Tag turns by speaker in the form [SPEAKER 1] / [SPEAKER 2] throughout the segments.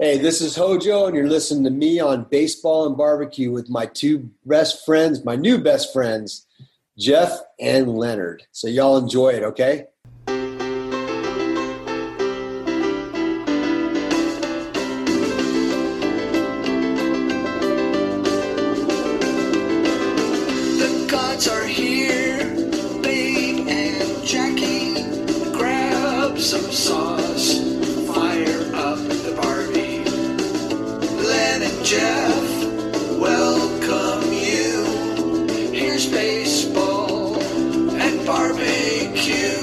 [SPEAKER 1] Hey, this is Hojo, and you're listening to me on Baseball and Barbecue with my two best friends, my new best friends, Jeff and Leonard. So y'all enjoy it, okay?
[SPEAKER 2] The gods are here, Big and Jackie. Grab some sauce, fire up the Barbie. Len and Jeff, welcome you. Here's baseball and barbecue.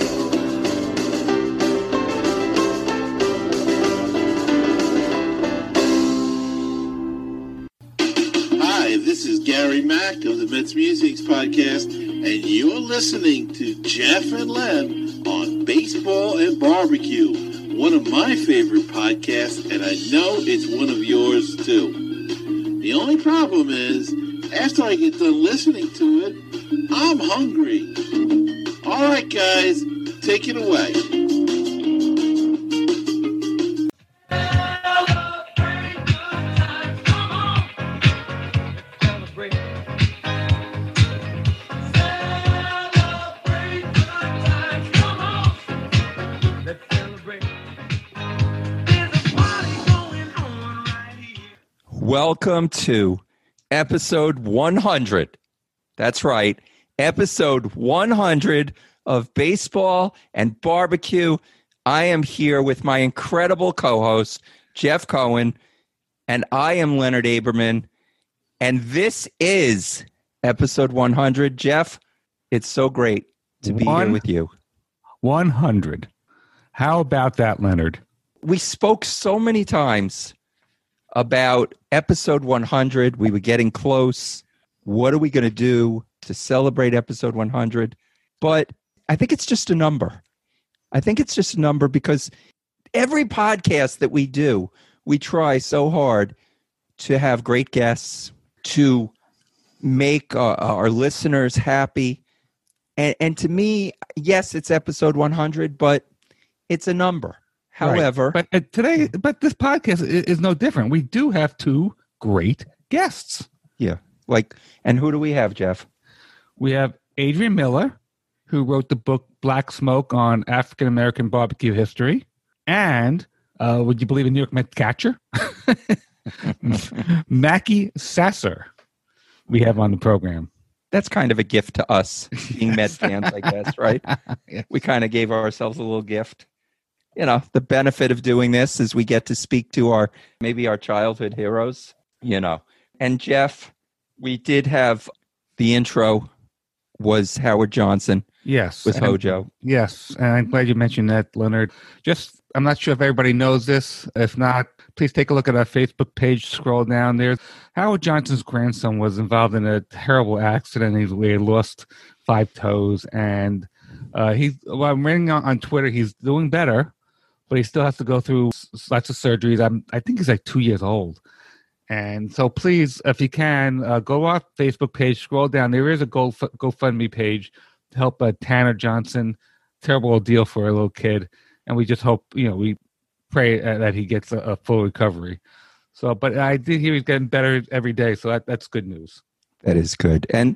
[SPEAKER 3] Hi, this is Gary Mack of the Mets Musics Podcast, and you're listening to Jeff and Len on Baseball and Barbecue, one of my favorite podcasts, and I know it's one of yours too. The only problem is, after I get done listening to it, I'm hungry. All right, guys, take it away.
[SPEAKER 4] Welcome to episode 100. That's right, episode 100 of Baseball and Barbecue. I am here with my incredible co-host, Jeff Cohen, and I am Leonard Aberman. And this is episode 100. Jeff, it's so great to be here with you.
[SPEAKER 5] 100. How about that, Leonard?
[SPEAKER 4] We spoke so many times about episode 100. We were getting close. What are we going to do to celebrate episode 100? But I think it's just a number. I think it's just a number because every podcast that we do, we try so hard to have great guests, to make our listeners happy. And to me, yes, it's episode 100, but it's a number. However,
[SPEAKER 5] right. But this podcast is no different. We do have two great guests.
[SPEAKER 4] Yeah. And who do we have, Jeff?
[SPEAKER 5] We have Adrian Miller, who wrote the book Black Smoke on African American barbecue history. And would you believe a New York Mets catcher? Mackey Sasser, we have on the program.
[SPEAKER 4] That's kind of a gift to us, being Mets fans, I guess, right?
[SPEAKER 5] Yes.
[SPEAKER 4] We kind of gave ourselves a little gift. You know, the benefit of doing this is we get to speak to our childhood heroes, you know. And Jeff, we did have the intro was Howard Johnson.
[SPEAKER 5] Yes.
[SPEAKER 4] With Hojo.
[SPEAKER 5] Yes. And I'm glad you mentioned that, Leonard. I'm not sure if everybody knows this. If not, please take a look at our Facebook page. Scroll down there. Howard Johnson's grandson was involved in a terrible accident. He lost 5 toes. And I'm reading on Twitter, he's doing better, but he still has to go through lots of surgeries. I think he's like 2 years old. And so please, if you can, go off Facebook page, scroll down. There is a GoFundMe page to help Tanner Johnson. Terrible ordeal for a little kid. And we just hope, we pray that he gets a full recovery. So, but I did hear he's getting better every day. So that's good news.
[SPEAKER 4] That is good. And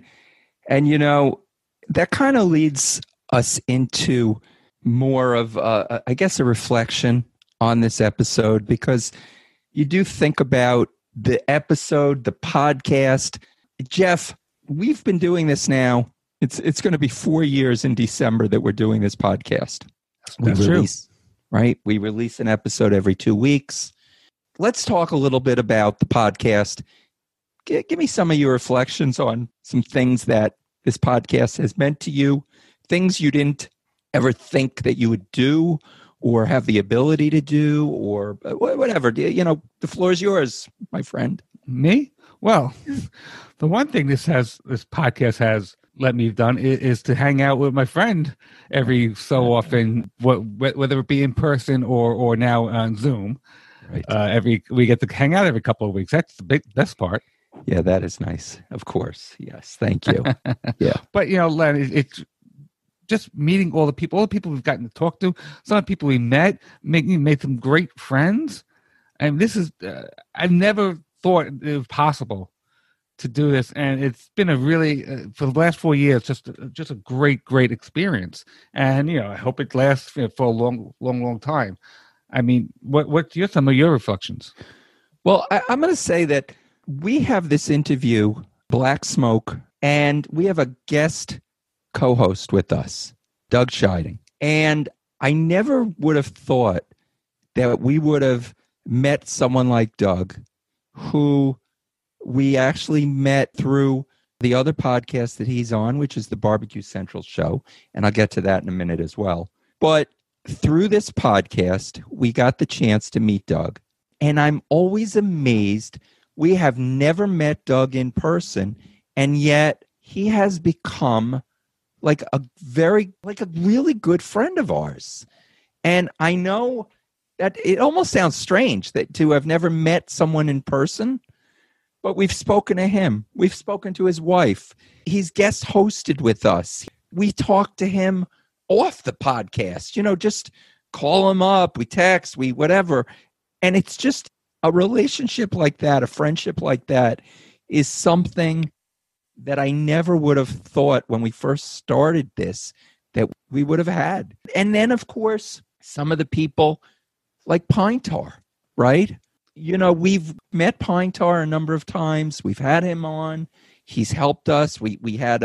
[SPEAKER 4] that kind of leads us into more of, I guess, a reflection on this episode, because you do think about the episode, the podcast. Jeff, we've been doing this now. It's going to be 4 years in December that we're doing this podcast.
[SPEAKER 5] That's true.
[SPEAKER 4] Right? We release an episode every 2 weeks. Let's talk a little bit about the podcast. Give me some of your reflections on some things that this podcast has meant to you, things you didn't ever think that you would do or have the ability to do, or whatever. The floor is yours, my friend.
[SPEAKER 5] Me? Well, the one thing this podcast has let me have done is to hang out with my friend every so often, whether it be in person or now on Zoom. Right. We get to hang out every couple of weeks. That's the best part.
[SPEAKER 4] Yeah, that is nice. Of course. Yes. Thank you. Yeah.
[SPEAKER 5] But, Len, it's just meeting all the people we've gotten to talk to, some of the people we met, made some great friends. And this is, I've never thought it was possible to do this, and it's been a really for the last 4 years just a great experience. And I hope it lasts for a long time. I mean, what's some of your reflections?
[SPEAKER 4] Well, I'm going to say that we have this interview, Black Smoke, and we have a guest co-host with us, Doug Scheiding. And I never would have thought that we would have met someone like Doug, who we actually met through the other podcast that he's on, which is the Barbecue Central show. And I'll get to that in a minute as well. But through this podcast, we got the chance to meet Doug. And I'm always amazed. We have never met Doug in person, and yet he has become like a really good friend of ours. And I know that it almost sounds strange that to have never met someone in person, but we've spoken to him. We've spoken to his wife. He's guest hosted with us. We talk to him off the podcast, just call him up, we text, we whatever. And it's just a relationship like that, a friendship like that is something that I never would have thought when we first started this that we would have had. And then, of course, some of the people like Pine Tar, right? We've met Pine Tar a number of times. We've had him on. He's helped us. He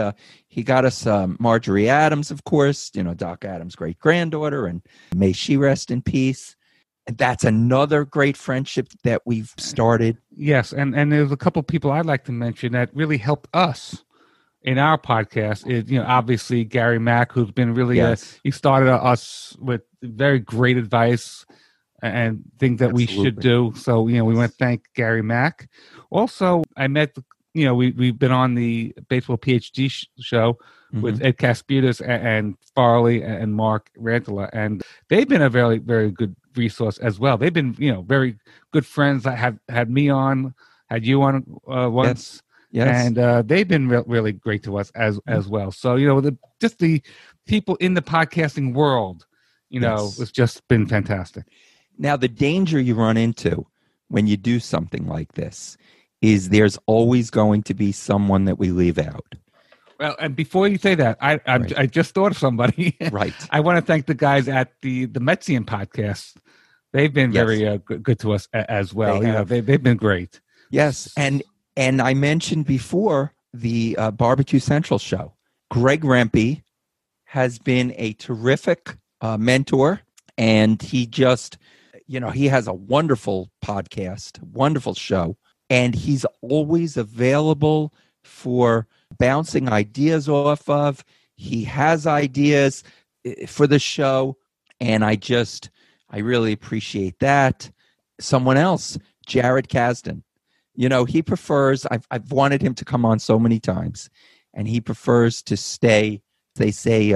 [SPEAKER 4] got us Marjorie Adams, of course, Doc Adams' great granddaughter, and may she rest in peace. And that's another great friendship that we've started.
[SPEAKER 5] Yes, and there's a couple of people I'd like to mention that really helped us in our podcast. Obviously Gary Mack, who's been really he started us with very great advice and things that we should do. So we want to thank Gary Mack. Also, I met we've been on the Baseball PhD show with Ed Kaspidas and Farley and Mark Rantala, and they've been a very, very good resource as well. They've been, very good friends. I had me on, had you on once,
[SPEAKER 4] yes.
[SPEAKER 5] And they've been really great to us as well. So just the people in the podcasting world, it's just been fantastic.
[SPEAKER 4] Now, the danger you run into when you do something like this is there's always going to be someone that we leave out.
[SPEAKER 5] Well, and before you say that, I just thought of somebody.
[SPEAKER 4] Right.
[SPEAKER 5] I want to thank the guys at the Metsian podcast. They've been very good to us as well. They've been great.
[SPEAKER 4] Yes, and I mentioned before the Barbecue Central show. Greg Rempe has been a terrific mentor, and he just, he has a wonderful podcast, wonderful show, and he's always available for bouncing ideas off of. He has ideas for the show, and I really appreciate that. Someone else, Jared Kasdan, he prefers, I've wanted him to come on so many times, and he prefers to stay, they say,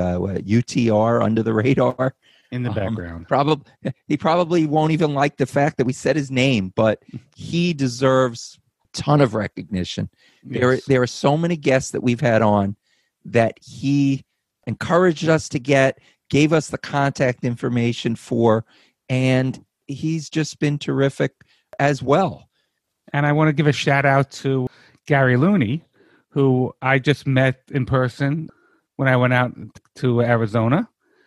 [SPEAKER 4] UTR, under the radar.
[SPEAKER 5] In the background.
[SPEAKER 4] He probably won't even like the fact that we said his name, but he deserves a ton of recognition. Yes. There are so many guests that we've had on that he encouraged us to get, gave us the contact information for, and he's just been terrific as well.
[SPEAKER 5] And I want to give a shout out to Gary Looney, who I just met in person when I went out to Arizona.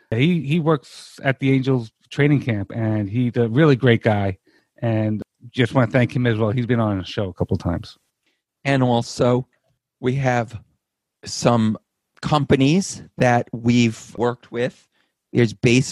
[SPEAKER 5] He works at the Angels training camp, and he's a really great guy. And just want to thank him as well. He's been on the show a couple of times.
[SPEAKER 4] And also, we have some companies that we've worked with. There's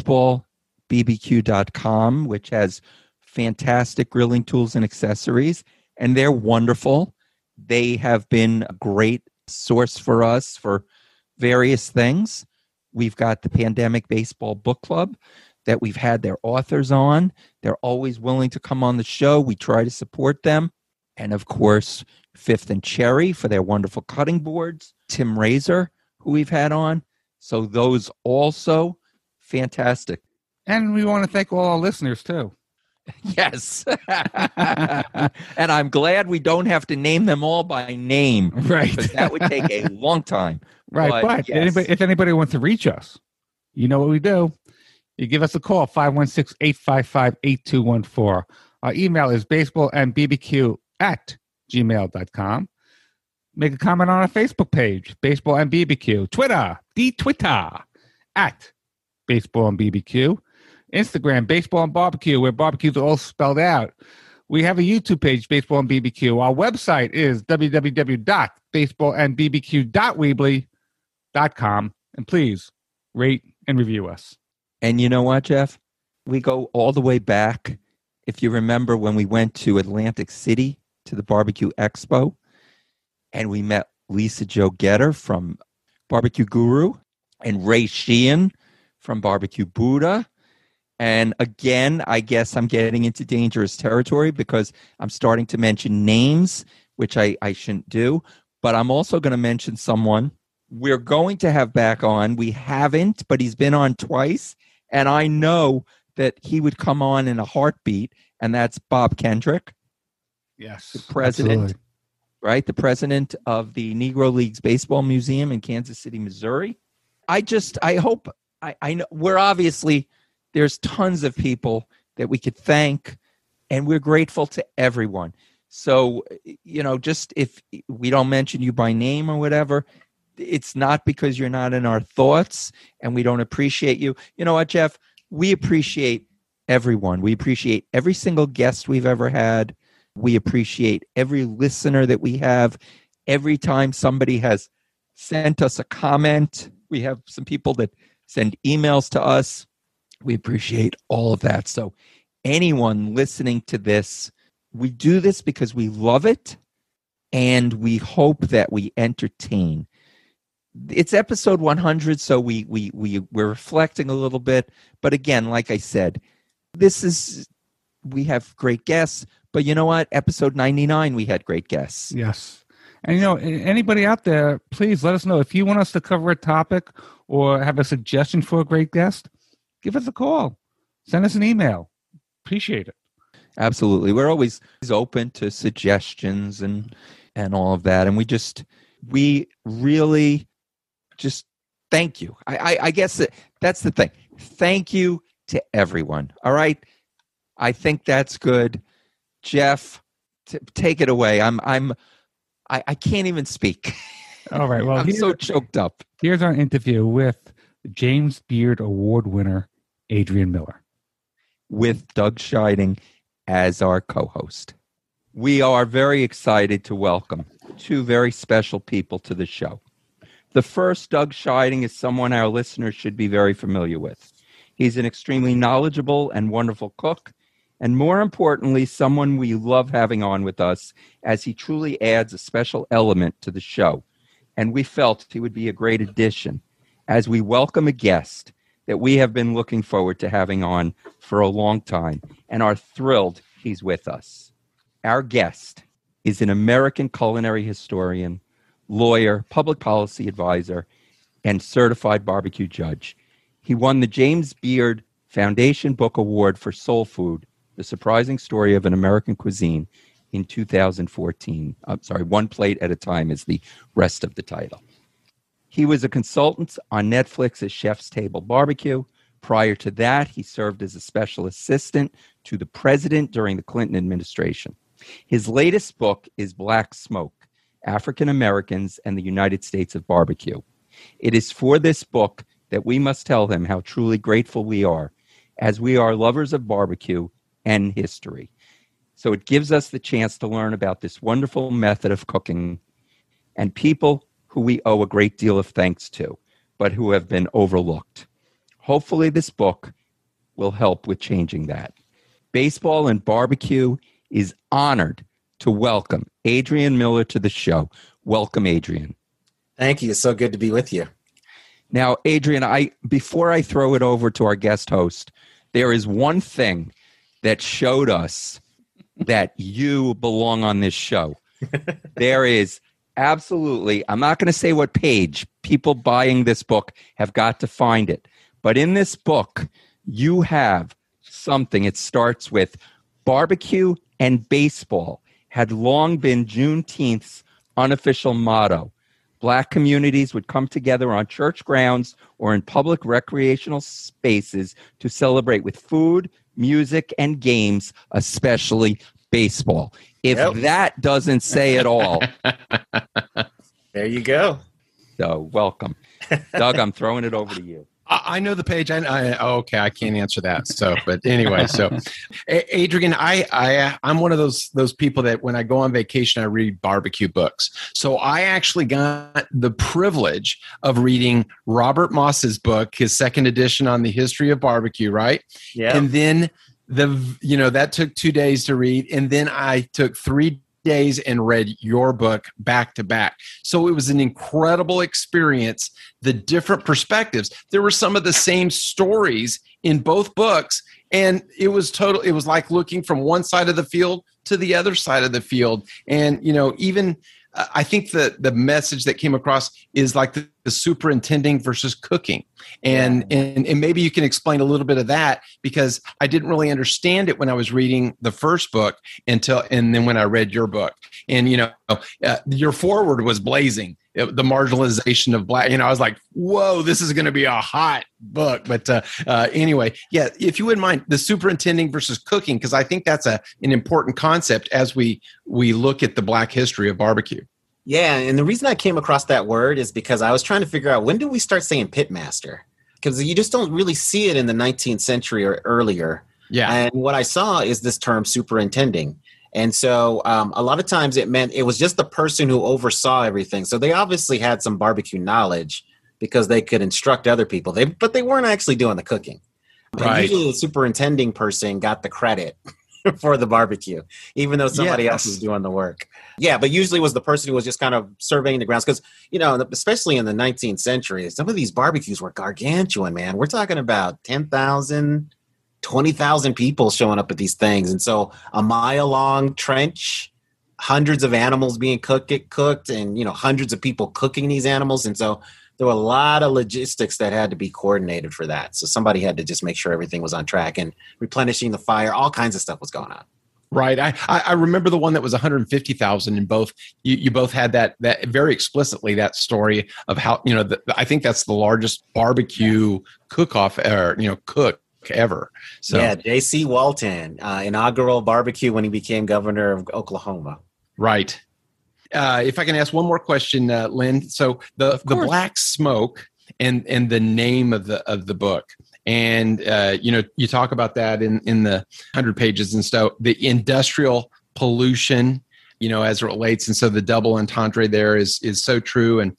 [SPEAKER 4] baseballbbq.com, which has fantastic grilling tools and accessories, and they're wonderful. They have been a great source for us for various things. We've got the Pandemic Baseball Book Club that we've had their authors on. They're always willing to come on the show. We try to support them. And of course, Fifth and Cherry for their wonderful cutting boards. Tim Razor, who we've had on. So those also fantastic.
[SPEAKER 5] And we want to thank all our listeners too.
[SPEAKER 4] Yes. And I'm glad we don't have to name them all by name.
[SPEAKER 5] Right.
[SPEAKER 4] Because that would take a long time.
[SPEAKER 5] Right. But yes. If anybody wants to reach us, you know what we do. You give us a call, 516-855-8214. Our email is baseballandbbq@gmail.com. Make a comment on our Facebook page, Baseball and BBQ. Twitter, Twitter, at Baseball and BBQ. Instagram, Baseball and Barbecue, where barbecues are all spelled out. We have a YouTube page, Baseball and BBQ. Our website is www.baseballandbbq.weebly.com. And please rate and review us.
[SPEAKER 4] And you know what, Jeff? We go all the way back. If you remember when we went to Atlantic City to the Barbecue Expo, and we met Lisa Jo Getter from Barbecue Guru and Ray Sheehan from Barbecue Buddha. And again, I guess I'm getting into dangerous territory because I'm starting to mention names, which I shouldn't do. But I'm also going to mention someone we're going to have back on. We haven't, but he's been on twice. And I know that he would come on in a heartbeat, and that's Bob Kendrick.
[SPEAKER 5] Yes.
[SPEAKER 4] The president.
[SPEAKER 5] Absolutely.
[SPEAKER 4] Right? The president of the Negro Leagues Baseball Museum in Kansas City, Missouri. I hope, I know we're obviously, there's tons of people that we could thank, and we're grateful to everyone. So, just if we don't mention you by name or whatever, it's not because you're not in our thoughts and we don't appreciate you. You know what, Jeff? We appreciate everyone. We appreciate every single guest we've ever had. We appreciate every listener that we have. Every time somebody has sent us a comment, we have some people that send emails to us. We appreciate all of that. So anyone listening to this, we do this because we love it and we hope that we entertain. It's episode 100, so we're reflecting a little bit. But again, like I said, we have great guests. But you know what? Episode 99, we had great guests.
[SPEAKER 5] Yes. And, anybody out there, please let us know. If you want us to cover a topic or have a suggestion for a great guest, give us a call. Send us an email. Appreciate it.
[SPEAKER 4] Absolutely. We're always open to suggestions and all of that. And we really just thank you. I guess that's the thing. Thank you to everyone. All right? I think that's good. Jeff, take it away. I can't even speak.
[SPEAKER 5] All right. Well,
[SPEAKER 4] I'm so choked up.
[SPEAKER 5] Here's our interview with James Beard Award winner Adrian Miller,
[SPEAKER 4] with Doug Scheiding as our co-host. We are very excited to welcome two very special people to the show. The first, Doug Scheiding, is someone our listeners should be very familiar with. He's an extremely knowledgeable and wonderful cook. And more importantly, someone we love having on with us, as he truly adds a special element to the show. And we felt he would be a great addition as we welcome a guest that we have been looking forward to having on for a long time and are thrilled he's with us. Our guest is an American culinary historian, lawyer, public policy advisor, and certified barbecue judge. He won the James Beard Foundation Book Award for Soul Food, The Surprising Story of an American Cuisine, in 2014. I'm sorry, One Plate at a Time is the rest of the title. He was a consultant on Netflix's Chef's Table Barbecue. Prior to that, he served as a special assistant to the president during the Clinton administration. His latest book is Black Smoke, African Americans and the United States of Barbecue. It is for this book that we must tell him how truly grateful we are, as we are lovers of barbecue and history. So it gives us the chance to learn about this wonderful method of cooking and people who we owe a great deal of thanks to, but who have been overlooked. Hopefully this book will help with changing that. Baseball and Barbecue is honored to welcome Adrian Miller to the show. Welcome, Adrian.
[SPEAKER 6] Thank you. It's so good to be with you.
[SPEAKER 4] Now, Adrian, before I throw it over to our guest host, there is one thing that showed us that you belong on this show. There is absolutely, I'm not going to say what page, people buying this book have got to find it. But in this book, you have something. It starts with barbecue and baseball had long been Juneteenth's unofficial motto. Black communities would come together on church grounds or in public recreational spaces to celebrate with food, music, and games, especially baseball. If that doesn't say it all.
[SPEAKER 6] There you go.
[SPEAKER 4] So welcome. Doug, I'm throwing it over to you.
[SPEAKER 7] I know the page. Okay, I can't answer that. So, but anyway, so Adrian, I'm one of those people that when I go on vacation, I read barbecue books. So I actually got the privilege of reading Robert Moss's book, his second edition on the history of barbecue, right?
[SPEAKER 6] Yeah.
[SPEAKER 7] And then that took 2 days to read, and then I took 3 days and read your book back to back. So it was an incredible experience, the different perspectives. There were some of the same stories in both books, and it was like looking from one side of the field to the other side of the field. And, even I think the message that came across is like the superintending versus cooking. And maybe you can explain a little bit of that, because I didn't really understand it when I was reading the first book and then when I read your book. And, your foreword was blazing, the marginalization of Black. I was like, whoa, this is going to be a hot book. But anyway, if you wouldn't mind, the superintending versus cooking, because I think that's an important concept as we look at the Black history of barbecue.
[SPEAKER 6] Yeah, and the reason I came across that word is because I was trying to figure out, when do we start saying pitmaster? Because you just don't really see it in the 19th century or earlier.
[SPEAKER 7] Yeah.
[SPEAKER 6] And what I saw is this term superintending. And so a lot of times it meant it was just the person who oversaw everything. So they obviously had some barbecue knowledge because they could instruct other people, but they weren't actually doing the cooking.
[SPEAKER 7] Right.
[SPEAKER 6] And usually the superintending person got the credit for the barbecue, even though somebody else was doing the work. Yeah, but usually it was the person who was just kind of surveying the grounds, because, especially in the 19th century, some of these barbecues were gargantuan, man. We're talking about 10,000, 20,000 people showing up at these things. And so a mile-long trench, hundreds of animals being cooked, and, hundreds of people cooking these animals. And so there were a lot of logistics that had to be coordinated for that. So somebody had to just make sure everything was on track and replenishing the fire. All kinds of stuff was going on.
[SPEAKER 7] Right. I remember the one that was 150,000 in both. You both had that very explicitly, that story of how, I think that's the largest barbecue cook-off cook ever. So
[SPEAKER 6] yeah, J.C. Walton, inaugural barbecue when he became governor of Oklahoma.
[SPEAKER 7] Right. If I can ask one more question, Lynn. So the Black Smoke and the name of the book. And, you talk about that in the 100 pages and stuff, the industrial pollution, as it relates. And so the double entendre there is so true. And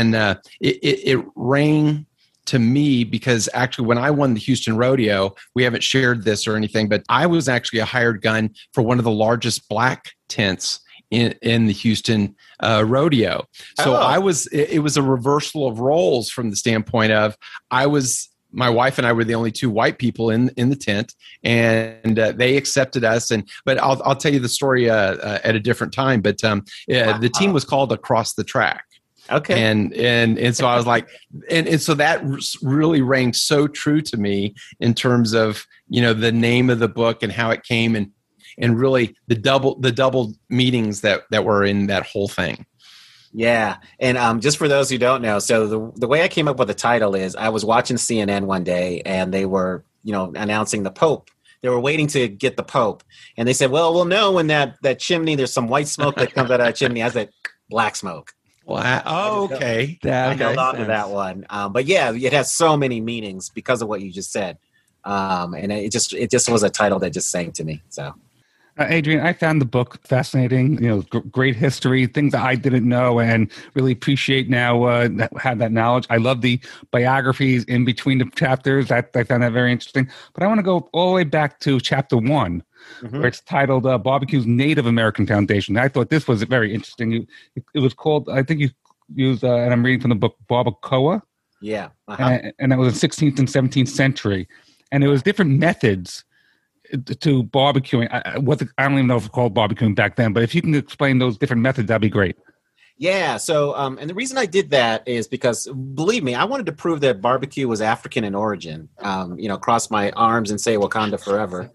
[SPEAKER 7] it rang to me because actually when I won the Houston Rodeo, we haven't shared this or anything, but I was actually a hired gun for one of the largest Black tents in the Houston Rodeo. So it was a reversal of roles from the standpoint of my wife and I were the only two white people in the tent, and they accepted us. But I'll tell you the story at a different time. But the team was called Across the Track.
[SPEAKER 6] Okay.
[SPEAKER 7] And so I was like, and so that really rang so true to me in terms of, the name of the book and how it came and really the double meanings that were in that whole thing.
[SPEAKER 6] Yeah. And just for those who don't know, so the way I came up with the title is I was watching CNN one day and they were, announcing the Pope. They were waiting to get the Pope. And they said, well, we'll know when that chimney, there's some white smoke that comes out of that chimney. I said, black smoke.
[SPEAKER 7] Wow. Oh, okay.
[SPEAKER 6] I held on to that one. But yeah, it has so many meanings because of what you just said. And it just was a title that just sang to me. So.
[SPEAKER 5] Adrian, I found the book fascinating, great history, things that I didn't know and really appreciate now have that knowledge. I love the biographies in between the chapters. I found that very interesting. But I want to go all the way back to chapter 1, where it's titled Barbecue's Native American Foundation. I thought this was very interesting. It was called, I think you used, and I'm reading from the book, Barbacoa.
[SPEAKER 6] Yeah.
[SPEAKER 5] And that was the 16th and 17th century. And it was different methods to barbecuing. I don't even know if it's called barbecuing back then, but if you can explain those different methods, that'd be great.
[SPEAKER 6] Yeah. So, and the reason I did that is because, believe me, I wanted to prove that barbecue was African in origin. Cross my arms and say Wakanda forever.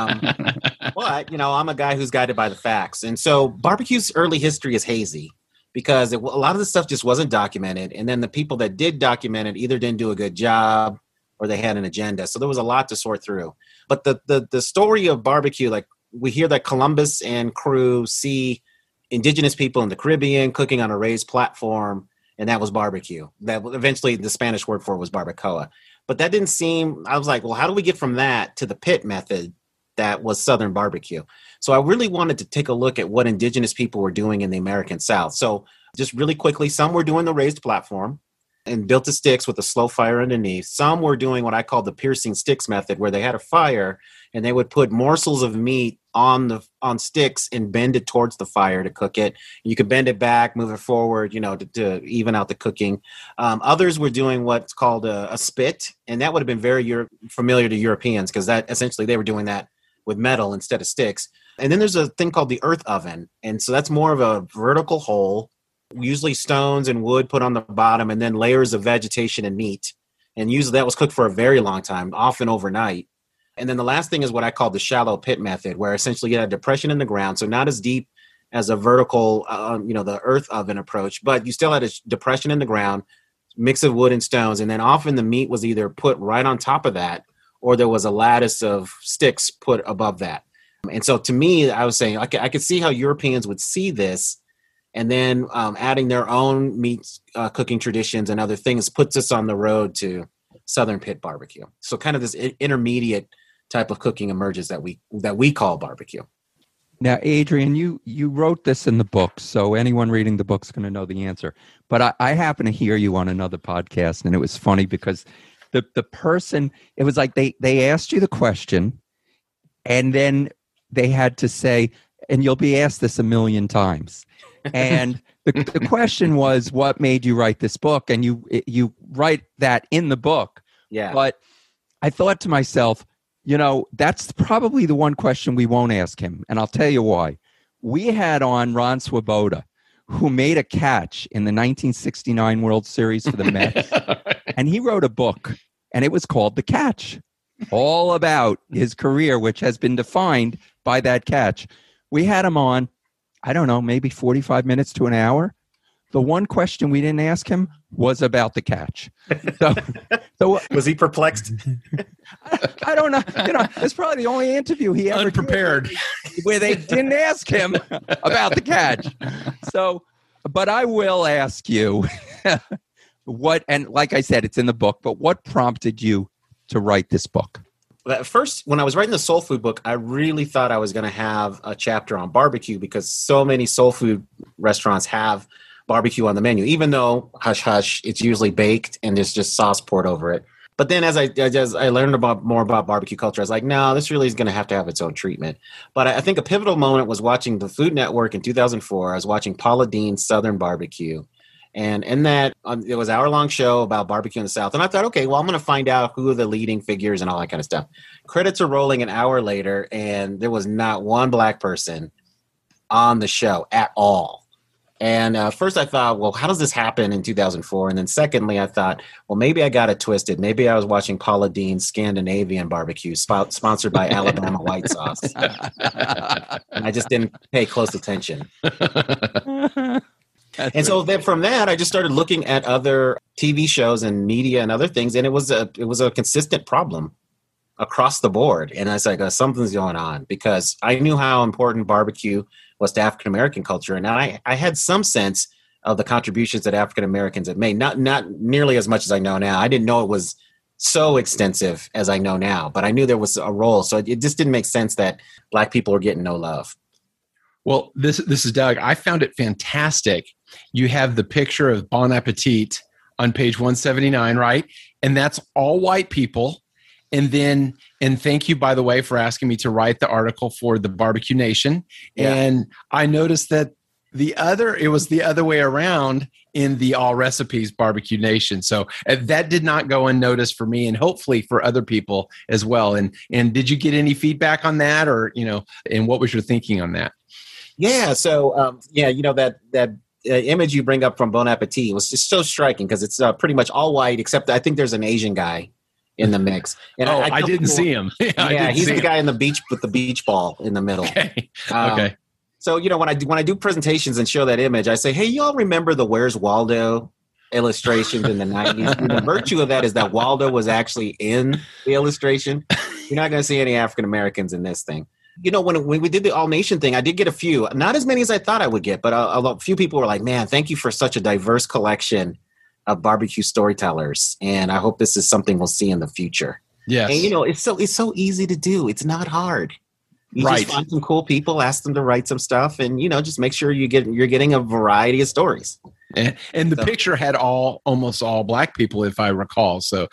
[SPEAKER 6] But I'm a guy who's guided by the facts, and so barbecue's early history is hazy because a lot of the stuff just wasn't documented. And then the people that did document it either didn't do a good job or they had an agenda. So there was a lot to sort through. But the story of barbecue, like we hear that Columbus and crew see indigenous people in the Caribbean cooking on a raised platform, and that was barbecue. That eventually the Spanish word for it was barbacoa. But that didn't seem, I was like, well, how do we get from that to the pit method that was Southern barbecue? So I really wanted to take a look at what indigenous people were doing in the American South. So just really quickly, some were doing the raised platform and built the sticks with a slow fire underneath. Some were doing what I call the piercing sticks method, where they had a fire and they would put morsels of meat on sticks and bend it towards the fire to cook it. You could bend it back, move it forward, to even out the cooking. Others were doing what's called a spit, and that would have been very familiar to Europeans, because that essentially they were doing that with metal instead of sticks. And then there's a thing called the earth oven, and so that's more of a vertical hole, usually stones and wood put on the bottom, and then layers of vegetation and meat. And usually that was cooked for a very long time, often overnight. And then the last thing is what I call the shallow pit method, where essentially you had a depression in the ground, so not as deep as a vertical, the earth oven approach, but you still had a depression in the ground, mix of wood and stones, and then often the meat was either put right on top of that, or there was a lattice of sticks put above that. And so to me, I was saying, I could see how Europeans would see this, and then adding their own meat cooking traditions and other things puts us on the road to Southern pit barbecue. So kind of this intermediate type of cooking emerges that we call barbecue.
[SPEAKER 4] Now, Adrian, you wrote this in the book, so anyone reading the book's going to know the answer. But I happen to hear you on another podcast, and it was funny because the person, it was like they asked you the question, and then they had to say, and you'll be asked this a million times. And the question was, what made you write this book? And you write that in the book.
[SPEAKER 6] Yeah.
[SPEAKER 4] But I thought to myself, that's probably the one question we won't ask him. And I'll tell you why. We had on Ron Swoboda, who made a catch in the 1969 World Series for the Mets. And he wrote a book, and it was called The Catch, all about his career, which has been defined by that catch. We had him on, I don't know, maybe 45 minutes to an hour. The one question we didn't ask him was about the catch. So
[SPEAKER 6] was he perplexed?
[SPEAKER 4] I don't know. It's probably the only interview he ever
[SPEAKER 7] unprepared
[SPEAKER 4] did where they didn't ask him about the catch. So, but I will ask you what, and like I said, it's in the book, but what prompted you to write this book?
[SPEAKER 6] At first, when I was writing the soul food book, I really thought I was going to have a chapter on barbecue, because so many soul food restaurants have barbecue on the menu, even though hush hush, it's usually baked and there's just sauce poured over it. But then as I learned more about barbecue culture, I was like, no, this really is going to have its own treatment. But I think a pivotal moment was watching the Food Network in 2004. I was watching Paula Deen's Southern Barbecue. And in that, it was an hour-long show about barbecue in the South. And I thought, okay, well, I'm going to find out who are the leading figures and all that kind of stuff. Credits are rolling an hour later, and there was not one black person on the show at all. And first I thought, well, how does this happen in 2004? And then secondly, I thought, well, maybe I got it twisted. Maybe I was watching Paula Deen's Scandinavian Barbecue, sponsored by Alabama White Sauce. And I just didn't pay close attention. And so then from that, I just started looking at other TV shows and media and other things, and it was a consistent problem across the board. And I was like, something's going on, because I knew how important barbecue was to African American culture, and I had some sense of the contributions that African Americans had made. Not nearly as much as I know now. I didn't know it was so extensive as I know now, but I knew there was a role. So it just didn't make sense that black people were getting no love.
[SPEAKER 7] Well, this is Doug. I found it fantastic. You have the picture of Bon Appetit on page 179, right? And that's all white people. And thank you, by the way, for asking me to write the article for the Barbecue Nation. Yeah. And I noticed that it was the other way around in the All Recipes Barbecue Nation. So that did not go unnoticed for me, and hopefully for other people as well. And did you get any feedback on that, or, and what was your thinking on that?
[SPEAKER 6] Yeah. So, that image you bring up from Bon Appetit was just so striking, because it's pretty much all white, except I think there's an Asian guy in the mix. And
[SPEAKER 7] I didn't see him.
[SPEAKER 6] Yeah, he's the guy in the beach with the beach ball in the middle.
[SPEAKER 7] Okay.
[SPEAKER 6] So, when I do presentations and show that image, I say, hey, you all remember the Where's Waldo illustrations in the 90s? And the virtue of that is that Waldo was actually in the illustration. You're not going to see any African Americans in this thing. When we did the All Nation thing, I did get a few, not as many as I thought I would get, but a few people were like, man, thank you for such a diverse collection of barbecue storytellers. And I hope this is something we'll see in the future.
[SPEAKER 7] Yes.
[SPEAKER 6] And, it's so easy to do. It's not hard. You just find some cool people, ask them to write some stuff, and just make sure you're getting a variety of stories.
[SPEAKER 7] And the picture had almost all Black people, if I recall. So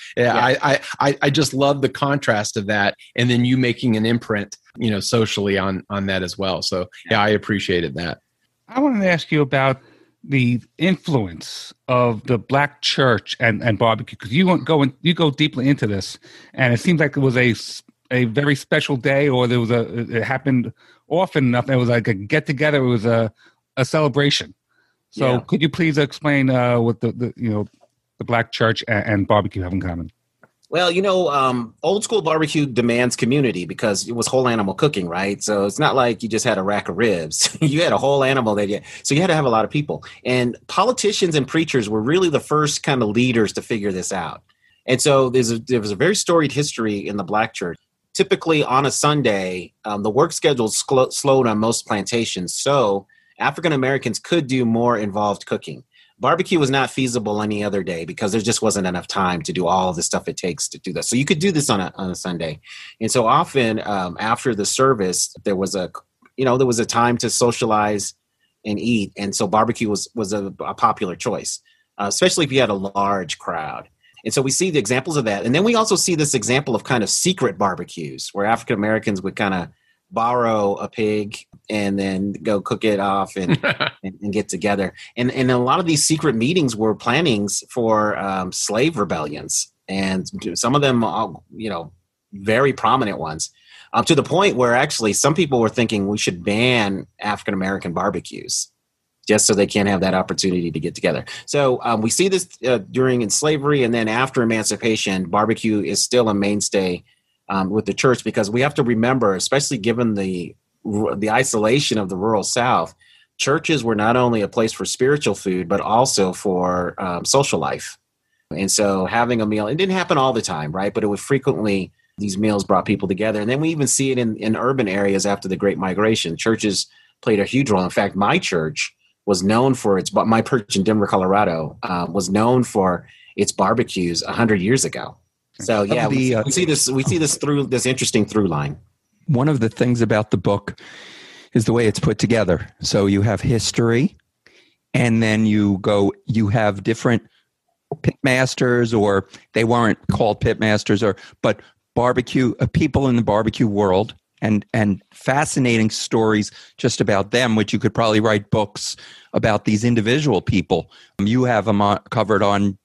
[SPEAKER 7] I just love the contrast of that, and then you making an imprint, socially on that as well. So I appreciated that.
[SPEAKER 5] I wanted to ask you about the influence of the Black church and barbecue, because you go deeply into this, and it seems like it was a very special day, or it happened often enough. It was like a get together. It was a celebration. So could you please explain what the Black church and barbecue have in common?
[SPEAKER 6] Well, old school barbecue demands community because it was whole animal cooking, right? So it's not like you just had a rack of ribs. You had a whole animal so you had to have a lot of people. And politicians and preachers were really the first kind of leaders to figure this out. And so there was a very storied history in the Black church. Typically on a Sunday, the work schedule slowed on most plantations, so African Americans could do more involved cooking. Barbecue was not feasible any other day because there just wasn't enough time to do all of the stuff it takes to do that. So you could do this on a Sunday, and so often after the service, there was a time to socialize and eat, and so barbecue was a popular choice, especially if you had a large crowd. And so we see the examples of that. And then we also see this example of kind of secret barbecues where African Americans would kind of borrow a pig and then go cook it off and get together. And a lot of these secret meetings were plannings for slave rebellions. And some of them, very prominent ones, to the point where actually some people were thinking we should ban African American barbecues, just so they can't have that opportunity to get together. So we see this during slavery, and then after emancipation, barbecue is still a mainstay with the church, because we have to remember, especially given the isolation of the rural South, churches were not only a place for spiritual food, but also for social life. And so having a meal, it didn't happen all the time, right? But it was frequently, these meals brought people together. And then we even see it in urban areas after the Great Migration. Churches played a huge role. In fact, my church was known for my church in Denver, Colorado, was known for its barbecues 100 years ago. So we see this through this interesting through line.
[SPEAKER 4] One of the things about the book is the way it's put together. So you have history, and then you have different pitmasters, or they weren't called pitmasters, but barbecue people in the barbecue world. And fascinating stories just about them, which you could probably write books about these individual people. You have them covered on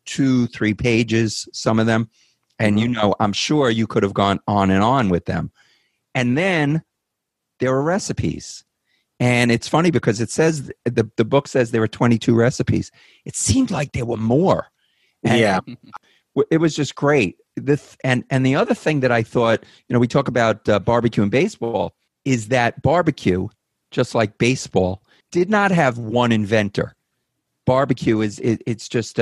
[SPEAKER 4] 2-3 pages, some of them. And, I'm sure you could have gone on and on with them. And then there are recipes. And it's funny because it says, the book says there were 22 recipes. It seemed like there were more. And it was just great. And the other thing that I thought, we talk about barbecue and baseball, is that barbecue, just like baseball, did not have one inventor. Barbecue it's just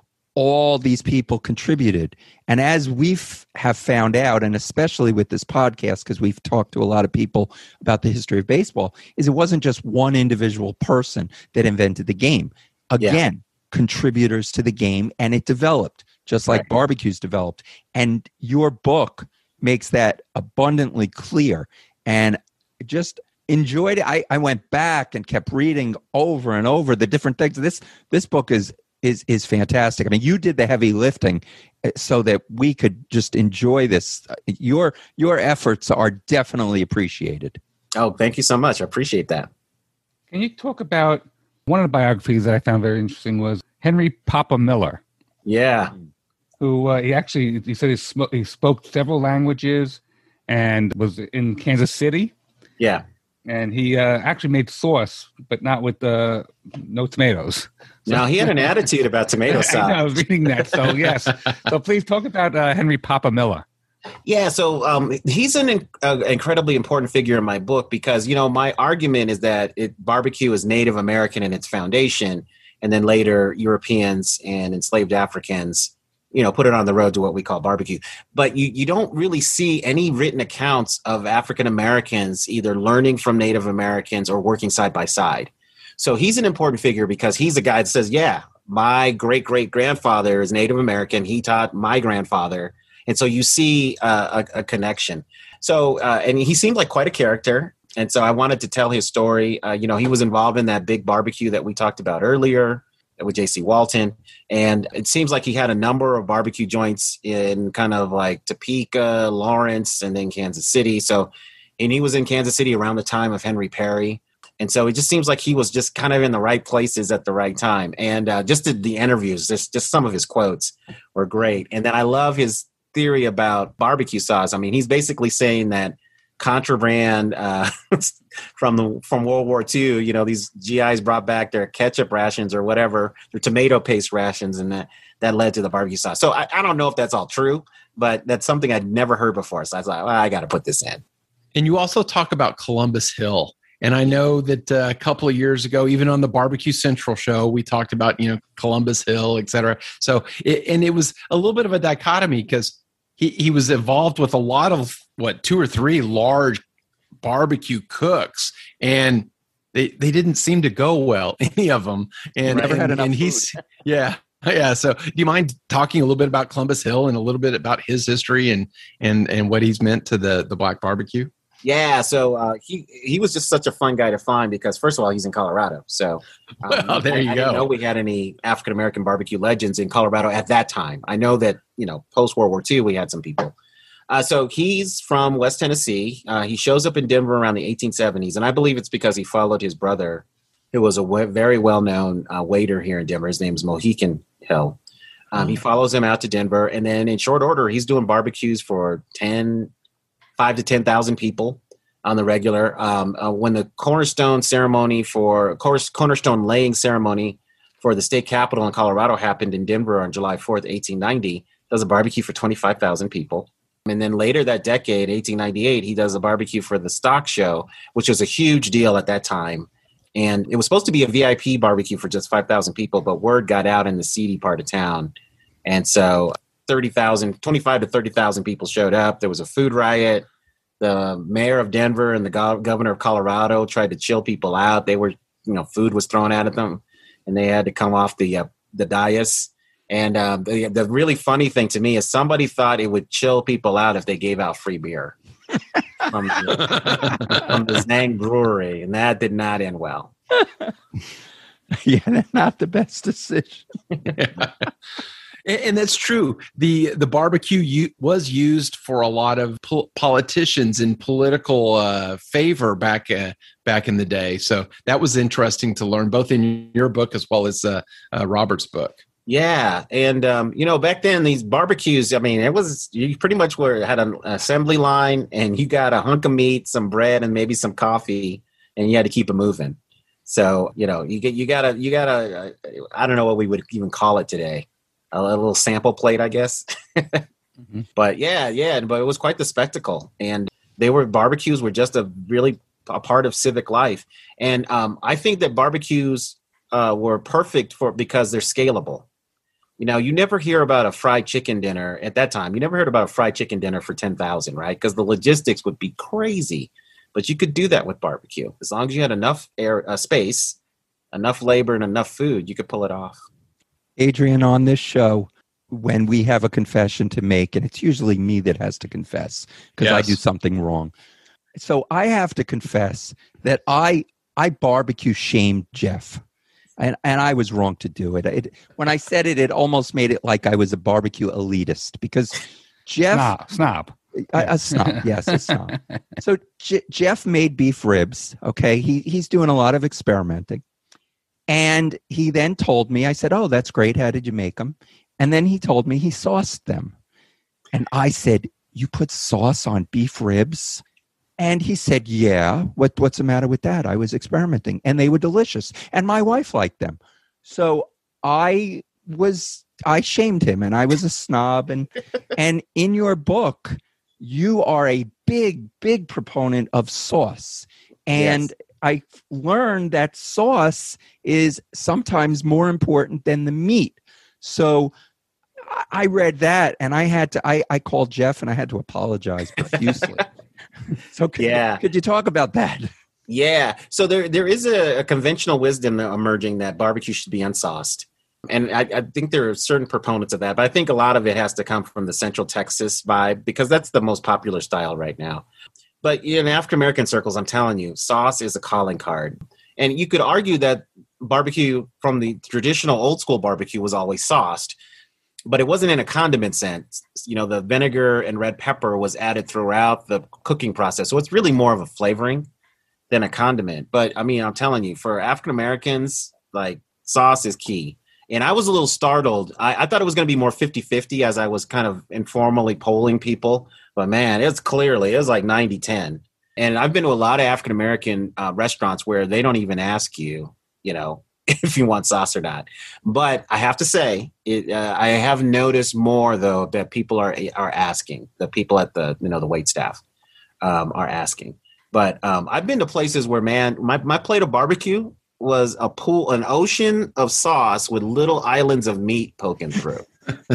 [SPEAKER 4] all these people contributed. And as have found out, and especially with this podcast, because we've talked to a lot of people about the history of baseball, is it wasn't just one individual person that invented the game. Again, contributors to the game, and it developed. Just like barbecues developed. And your book makes that abundantly clear. And just enjoyed it. I went back and kept reading over and over the different things. This book is fantastic. I mean, you did the heavy lifting so that we could just enjoy this. Your efforts are definitely appreciated.
[SPEAKER 6] Oh, thank you so much. I appreciate that.
[SPEAKER 5] Can you talk about one of the biographies that I found very interesting was Henry Papa Miller?
[SPEAKER 6] Yeah.
[SPEAKER 5] Who he said he spoke several languages and was in Kansas City.
[SPEAKER 6] Yeah.
[SPEAKER 5] And he actually made sauce, but not with no tomatoes. So,
[SPEAKER 6] now, he had an attitude about tomato sauce.
[SPEAKER 5] I was reading that. So, yes. So please talk about Henry Papa Miller.
[SPEAKER 6] Yeah, so he's an incredibly important figure in my book because, my argument is that barbecue is Native American in its foundation, and then later Europeans and enslaved Africans, put it on the road to what we call barbecue. But you don't really see any written accounts of African Americans either learning from Native Americans or working side by side. So he's an important figure because he's a guy that says, yeah, my great-great-grandfather is Native American. He taught my grandfather. And so you see a connection. So, and he seemed like quite a character. And so I wanted to tell his story. He was involved in that big barbecue that we talked about earlier with J.C. Walton. And it seems like he had a number of barbecue joints in kind of like Topeka, Lawrence, and then Kansas City. And he was in Kansas City around the time of Henry Perry. And so it just seems like he was just kind of in the right places at the right time. And just the interviews, just some of his quotes were great. And then I love his theory about barbecue sauce. I mean, he's basically saying that contraband from World War II, these GIs brought back their ketchup rations or whatever, their tomato paste rations, and that led to the barbecue sauce. So I don't know if that's all true, but that's something I'd never heard before. So I was like, well, I got to put this in.
[SPEAKER 7] And you also talk about Columbus Hill. And I know that a couple of years ago, even on the Barbecue Central show, we talked about, Columbus Hill, et cetera. So, it was a little bit of a dichotomy because he was involved with a lot of, 2 or 3 large barbecue cooks, and they didn't seem to go well, any of them. And
[SPEAKER 4] never had enough
[SPEAKER 7] and he's, yeah. Yeah. So do you mind talking a little bit about Columbus Hill and a little bit about his history and what he's meant to the black barbecue?
[SPEAKER 6] Yeah, so he was just such a fun guy to find because, first of all, he's in Colorado. So
[SPEAKER 7] there you go.
[SPEAKER 6] I didn't know we had any African-American barbecue legends in Colorado at that time. I know that, post-World War II, we had some people. So he's from West Tennessee. He shows up in Denver around the 1870s, and I believe it's because he followed his brother, who was a very well-known waiter here in Denver. His name is Mohican Hill. He follows him out to Denver, and then in short order, he's doing barbecues for 5 to 10,000 people on the regular. When the cornerstone laying ceremony for the state capitol in Colorado happened in Denver on July 4th, 1890, does a barbecue for 25,000 people. And then later that decade, 1898, he does a barbecue for the stock show, which was a huge deal at that time. And it was supposed to be a VIP barbecue for just 5,000 people, but word got out in the seedy part of town. And so 25 to 30,000 people showed up. There was a food riot. The mayor of Denver and the governor of Colorado tried to chill people out. They were, food was thrown at them, and they had to come off the dais. And the really funny thing to me is somebody thought it would chill people out if they gave out free beer from the Zang Brewery, and that did not end well.
[SPEAKER 4] Yeah, not the best decision.
[SPEAKER 7] And that's true. The barbecue was used for a lot of politicians in political favor back in the day. So that was interesting to learn, both in your book as well as Robert's book.
[SPEAKER 6] Yeah, and back then these barbecues, I mean, you pretty much had an assembly line, and you got a hunk of meat, some bread, and maybe some coffee, and you had to keep it moving. So you gotta I don't know what we would even call it today. A little sample plate, I guess. Mm-hmm. But but it was quite the spectacle. And barbecues were just a part of civic life. And I think that barbecues were perfect because they're scalable. You never hear about a fried chicken dinner at that time. You never heard about a fried chicken dinner for 10,000, right? Because the logistics would be crazy. But you could do that with barbecue. As long as you had enough space, enough labor, and enough food, you could pull it off.
[SPEAKER 4] Adrian, on this show, when we have a confession to make, and it's usually me that has to confess because I do something wrong. So I have to confess that I barbecue shamed Jeff. And I was wrong to do it. When I said it, it almost made it like I was a barbecue elitist because Jeff...
[SPEAKER 5] Snob.
[SPEAKER 4] A snob, yes, a snob. So Jeff made beef ribs, okay? He's doing a lot of experimenting. And he then told me, I said, oh, that's great. How did you make them? And then he told me he sauced them. And I said, you put sauce on beef ribs? And he said, yeah. What's the matter with that? I was experimenting. And they were delicious. And my wife liked them. So I shamed him, and I was a snob. And in your book, you are a big proponent of sauce. And
[SPEAKER 6] Yes.
[SPEAKER 4] I learned that sauce is sometimes more important than the meat. So I read that, and I called Jeff, and I had to apologize profusely. So could you talk about that?
[SPEAKER 6] Yeah. So there is a conventional wisdom emerging that barbecue should be unsauced. And I think there are certain proponents of that, but I think a lot of it has to come from the Central Texas vibe because that's the most popular style right now. But in African American circles, I'm telling you, sauce is a calling card. And you could argue that barbecue from the traditional old school barbecue was always sauced, but it wasn't in a condiment sense. You know, the vinegar and red pepper was added throughout the cooking process. So it's really more of a flavoring than a condiment. But I mean, I'm telling you, for African Americans, like sauce is key. And I was a little startled. I thought it was going to be more 50-50 as I was kind of informally polling people. But man, it was like 90-10. And I've been to a lot of African American restaurants where they don't even ask you, you know, if you want sauce or not. But I have to say, I have noticed more though that people are asking. The people at the wait staff are asking. But I've been to places where, man, my plate of barbecue was an ocean of sauce with little islands of meat poking through.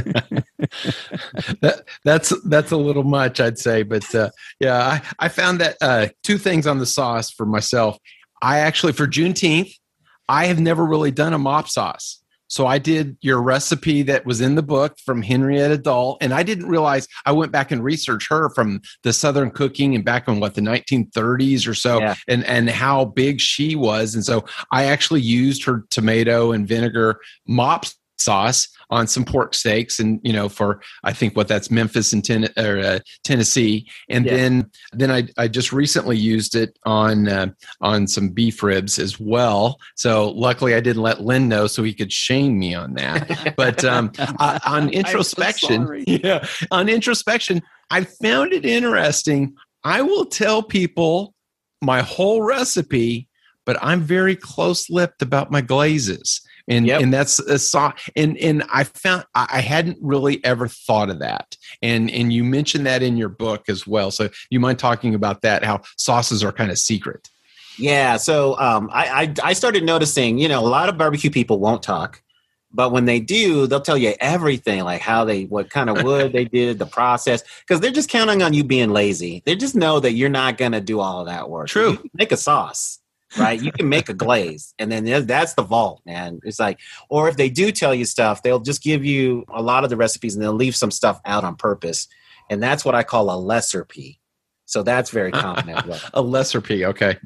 [SPEAKER 7] That's a little much, I'd say, but yeah, I found that two things on the sauce for myself. I actually, for Juneteenth, I have never really done a mop sauce. So I did your recipe that was in the book from Henrietta Dahl, and I didn't realize, I went back and researched her from the Southern cooking and back in the 1930s or so,
[SPEAKER 6] Yeah.
[SPEAKER 7] and how big she was. And so I actually used her tomato and vinegar mop sauce on some pork steaks, and for I think that's Memphis and Tennessee, and
[SPEAKER 6] Yeah.
[SPEAKER 7] then I just recently used it on some beef ribs as well. So luckily I didn't let Lynn know, so he could shame me on that. But on introspection, on introspection, I found it interesting. I will tell people my whole recipe, but I'm very close-lipped about my glazes. And that's a sauce. And I found I hadn't really ever thought of that. And you mentioned that in your book as well. So you mind talking about that, how sauces are kind of secret?
[SPEAKER 6] Yeah. So I started noticing, a lot of barbecue people won't talk, but when they do, they'll tell you everything, like what kind of wood they did, the process, because they're just counting on you being lazy. They just know that you're not going to do all of that work.
[SPEAKER 7] True.
[SPEAKER 6] You can make a sauce. Right. You can make a glaze, and then that's the vault, man. It's like, or if they do tell you stuff, they'll just give you a lot of the recipes and they'll leave some stuff out on purpose. And that's what I call a lesser P. So that's very common as well.
[SPEAKER 7] A lesser P. Okay.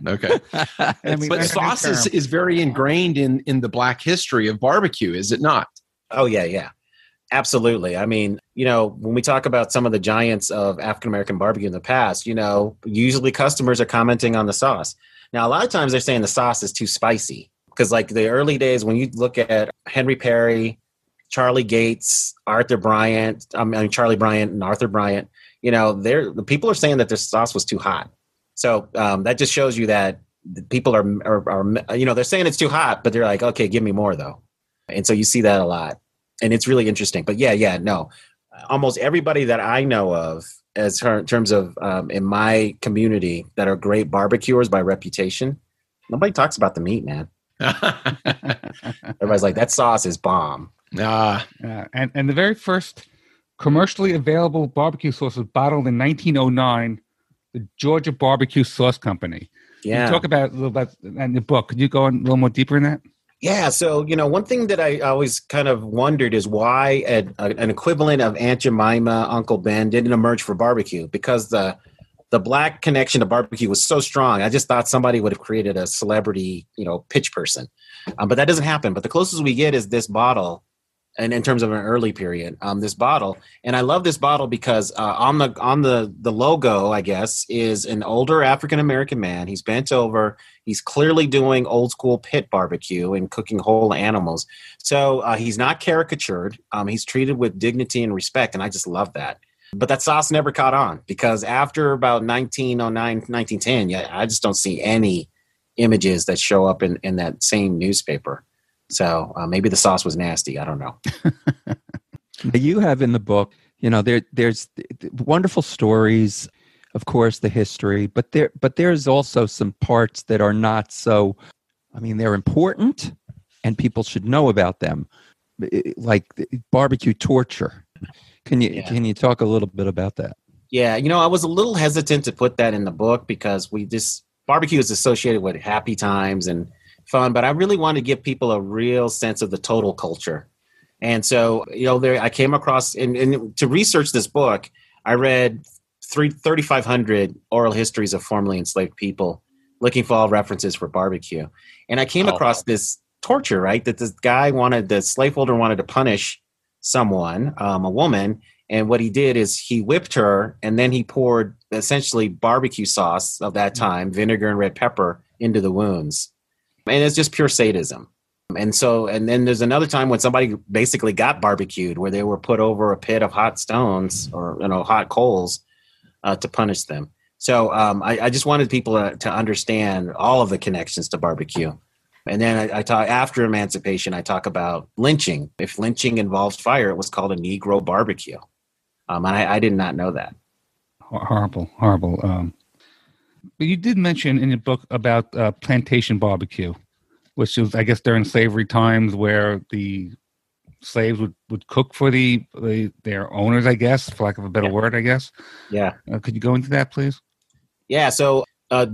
[SPEAKER 7] But sauce is very ingrained in the Black history of barbecue, is it not?
[SPEAKER 6] Oh, yeah. Absolutely. I mean, when we talk about some of the giants of African-American barbecue in the past, usually customers are commenting on the sauce. Now, a lot of times they're saying the sauce is too spicy because like the early days, when you look at Henry Perry, Charlie Gates, Charlie Bryant and Arthur Bryant, the people are saying that their sauce was too hot. So that just shows you that the people are they're saying it's too hot, but they're like, okay, give me more though. And so you see that a lot. And it's really interesting. But no, almost everybody that I know of, in terms of in my community that are great barbecuers by reputation, nobody talks about the meat, man. Everybody's like, that sauce is bomb.
[SPEAKER 5] And the very first commercially available barbecue sauce was bottled in 1909, the Georgia Barbecue Sauce Company.
[SPEAKER 6] Yeah.
[SPEAKER 5] You talk about a little bit in the book. Could you go a little more deeper in that?
[SPEAKER 6] Yeah, so one thing that I always kind of wondered is why an equivalent of Aunt Jemima, Uncle Ben didn't emerge for barbecue, because the Black connection to barbecue was so strong. I just thought somebody would have created a celebrity, pitch person, but that doesn't happen. But the closest we get is this bottle, and in terms of an early period, this bottle. And I love this bottle because on the logo, I guess, is an older African-American man. He's bent over. He's clearly doing old school pit barbecue and cooking whole animals. So he's not caricatured. He's treated with dignity and respect. And I just love that. But that sauce never caught on because after about 1909, 1910, I just don't see any images that show up in that same newspaper. So maybe the sauce was nasty. I don't know.
[SPEAKER 4] You have in the book, there's wonderful stories, of course, the history, but there's also some parts that are not so. I mean, they're important, and people should know about them, like barbecue torture. Can you talk a little bit about that?
[SPEAKER 6] Yeah, I was a little hesitant to put that in the book because barbecue is associated with happy times and fun, but I really wanted to give people a real sense of the total culture. And so, I came across, and to research this book, I read 3,500 oral histories of formerly enslaved people, looking for all references for barbecue. And I came across this torture, right? That the slaveholder wanted to punish someone, a woman. And what he did is he whipped her, and then he poured essentially barbecue sauce of that time, vinegar and red pepper, into the wounds. And it's just pure sadism. And then there's another time when somebody basically got barbecued, where they were put over a pit of hot stones or hot coals to punish them. So I just wanted people to understand all of the connections to barbecue. And then I talk after emancipation. I talk about lynching. If lynching involves fire, it was called a Negro barbecue. And I did not know that.
[SPEAKER 5] Horrible. But you did mention in your book about plantation barbecue, which was, I guess, during slavery times where the slaves would cook for their owners, I guess, for lack of a better word, I guess.
[SPEAKER 6] Yeah.
[SPEAKER 5] Could you go into that, please?
[SPEAKER 6] Yeah. So in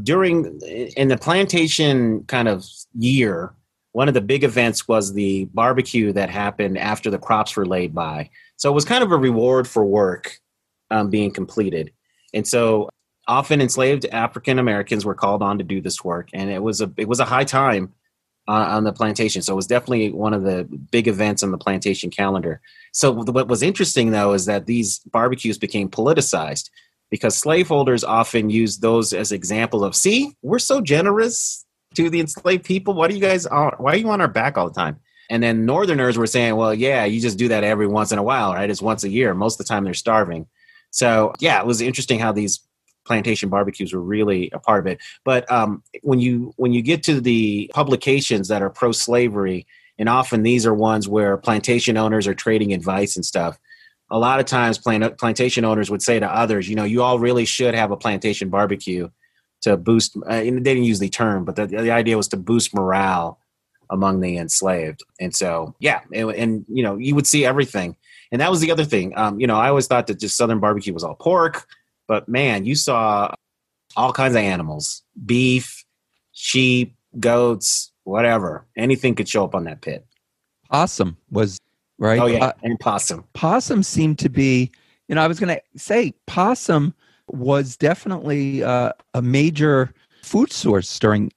[SPEAKER 6] the plantation kind of year, one of the big events was the barbecue that happened after the crops were laid by. So it was kind of a reward for work being completed. And so often enslaved African Americans were called on to do this work. And it was a high time on the plantation. So it was definitely one of the big events on the plantation calendar. So what was interesting, though, is that these barbecues became politicized because slaveholders often used those as example of, see, we're so generous to the enslaved people. Why are you on our back all the time? And then Northerners were saying, well, yeah, you just do that every once in a while, right? It's once a year. Most of the time they're starving. So, yeah, it was interesting how these plantation barbecues were really a part of it. But when you get to the publications that are pro-slavery, and often these are ones where plantation owners are trading advice and stuff, a lot of times plantation owners would say to others, you all really should have a plantation barbecue to boost, they didn't use the term, but the idea was to boost morale among the enslaved. And so, yeah, and you would see everything. And that was the other thing. I always thought that just Southern barbecue was all pork, but man, you saw all kinds of animals, beef, sheep, goats, whatever. Anything could show up on that pit.
[SPEAKER 4] Possum was, right?
[SPEAKER 6] Oh, yeah, and possum.
[SPEAKER 4] Possum seemed to be, I was going to say possum was definitely a major food source during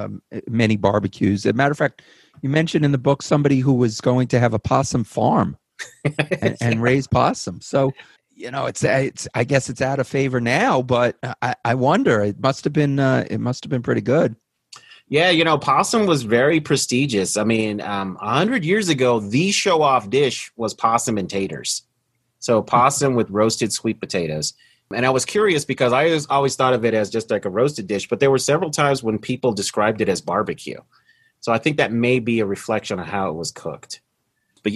[SPEAKER 4] many barbecues. As a matter of fact, you mentioned in the book somebody who was going to have a possum farm and raise possum. So, it's I guess it's out of favor now, but I wonder. It must have been pretty good.
[SPEAKER 6] Yeah, possum was very prestigious. I mean, 100 years ago, the show-off dish was possum and taters. So possum with roasted sweet potatoes. And I was curious because I always thought of it as just like a roasted dish, but there were several times when people described it as barbecue. So I think that may be a reflection of how it was cooked. But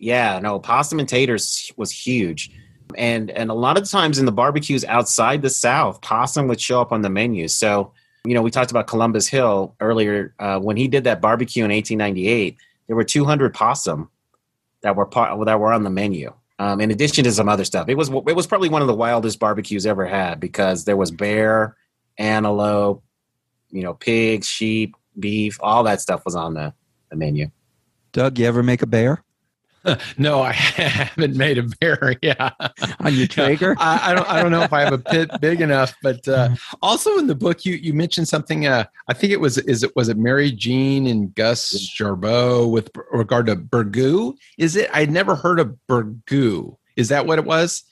[SPEAKER 6] possum and taters was huge. And a lot of times in the barbecues outside the South, possum would show up on the menu. So, we talked about Columbus Hill earlier. When he did that barbecue in 1898, there were 200 possum that were on the menu. In addition to some other stuff, it was probably one of the wildest barbecues ever had because there was bear, antelope, pigs, sheep, beef, all that stuff was on the menu.
[SPEAKER 4] Doug, you ever make a bear?
[SPEAKER 7] No, I haven't made a bear. Yeah,
[SPEAKER 4] on your Traeger.
[SPEAKER 7] I don't know if I have a pit big enough, but also in the book you mentioned something. I think was it Mary Jean and Gus Jarbeau with regard to burgoo? Is it? I'd never heard of burgoo. Is that what it was?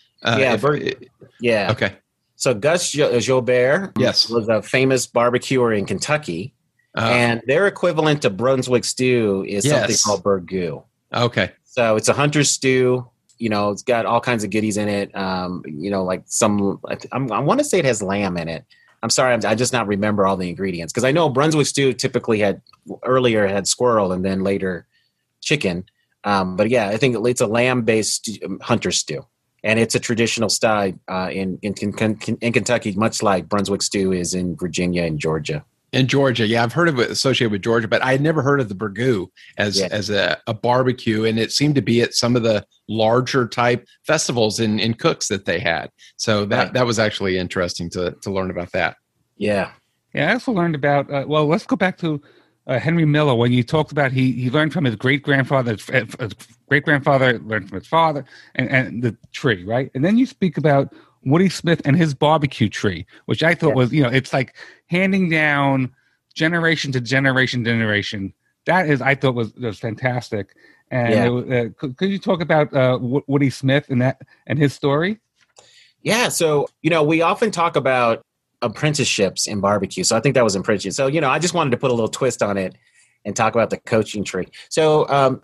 [SPEAKER 6] Yeah.
[SPEAKER 7] Okay.
[SPEAKER 6] So Gus Joubert,
[SPEAKER 7] yes,
[SPEAKER 6] was a famous barbecuer in Kentucky, and their equivalent to Brunswick stew is something called burgoo.
[SPEAKER 7] Okay.
[SPEAKER 6] So it's a hunter's stew. It's got all kinds of goodies in it. Like some, I want to say it has lamb in it. I'm sorry, I just not remember all the ingredients because I know Brunswick stew typically had squirrel and then later chicken. But yeah, I think it's a lamb-based hunter stew. And it's a traditional style in Kentucky, much like Brunswick stew is in Virginia and Georgia.
[SPEAKER 7] In Georgia, yeah, I've heard of it associated with Georgia, but I had never heard of the burgoo as a barbecue, and it seemed to be at some of the larger type festivals in Cooks that they had. So that was actually interesting to learn about that.
[SPEAKER 6] Yeah.
[SPEAKER 5] Yeah, I also learned about, let's go back to Henry Miller, when you talked about he learned from his great-grandfather, his great-grandfather learned from his father, and the tree, right? And then you speak about Woody Smith and his barbecue tree, which I thought was, it's like handing down generation to generation. That is, I thought was fantastic. And could you talk about Woody Smith and his story?
[SPEAKER 6] Yeah, so, we often talk about apprenticeships in barbecue. So I think that was apprenticeship. So, I just wanted to put a little twist on it and talk about the coaching tree. So,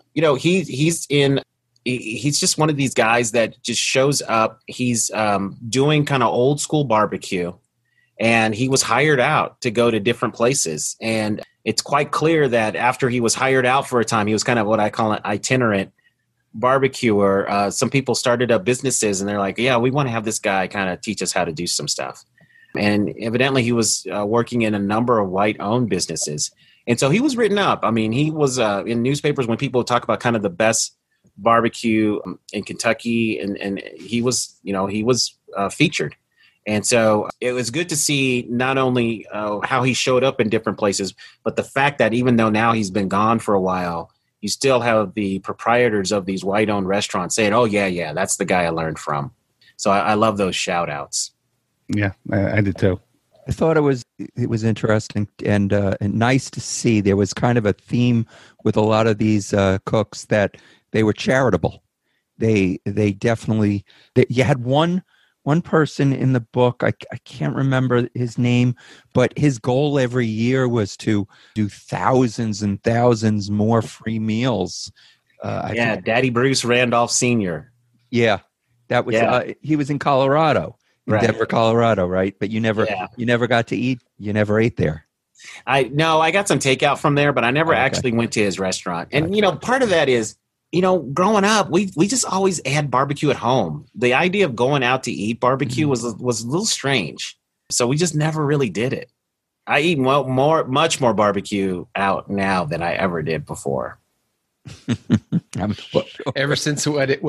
[SPEAKER 6] he's just one of these guys that just shows up. He's doing kind of old school barbecue, and he was hired out to go to different places. And it's quite clear that after he was hired out for a time, he was kind of what I call an itinerant barbecuer. Some people started up businesses, and they're like, yeah, we want to have this guy kind of teach us how to do some stuff. And evidently he was working in a number of white-owned businesses. And so he was written up. I mean, he was in newspapers when people talk about kind of the best barbecue in Kentucky, and he was featured. And so it was good to see not only how he showed up in different places, but the fact that even though now he's been gone for a while, you still have the proprietors of these white-owned restaurants saying, oh, yeah, that's the guy I learned from. So I love those shout-outs.
[SPEAKER 5] Yeah, I did too.
[SPEAKER 4] I thought it was interesting and nice to see. There was kind of a theme with a lot of these cooks that they were charitable. They definitely. You had one person in the book. I can't remember his name, but his goal every year was to do thousands and thousands more free meals.
[SPEAKER 6] Daddy Bruce Randolph Sr.
[SPEAKER 4] Yeah, that was. He was in Colorado. In Denver, Colorado, right? But you never got to eat. You never ate there.
[SPEAKER 6] I got some takeout from there, but I never actually went to his restaurant. And part of that is, growing up, we just always had barbecue at home. The idea of going out to eat barbecue was a little strange, so we just never really did it. I eat much more barbecue out now than I ever did before.
[SPEAKER 4] I'm sure.
[SPEAKER 7] Ever since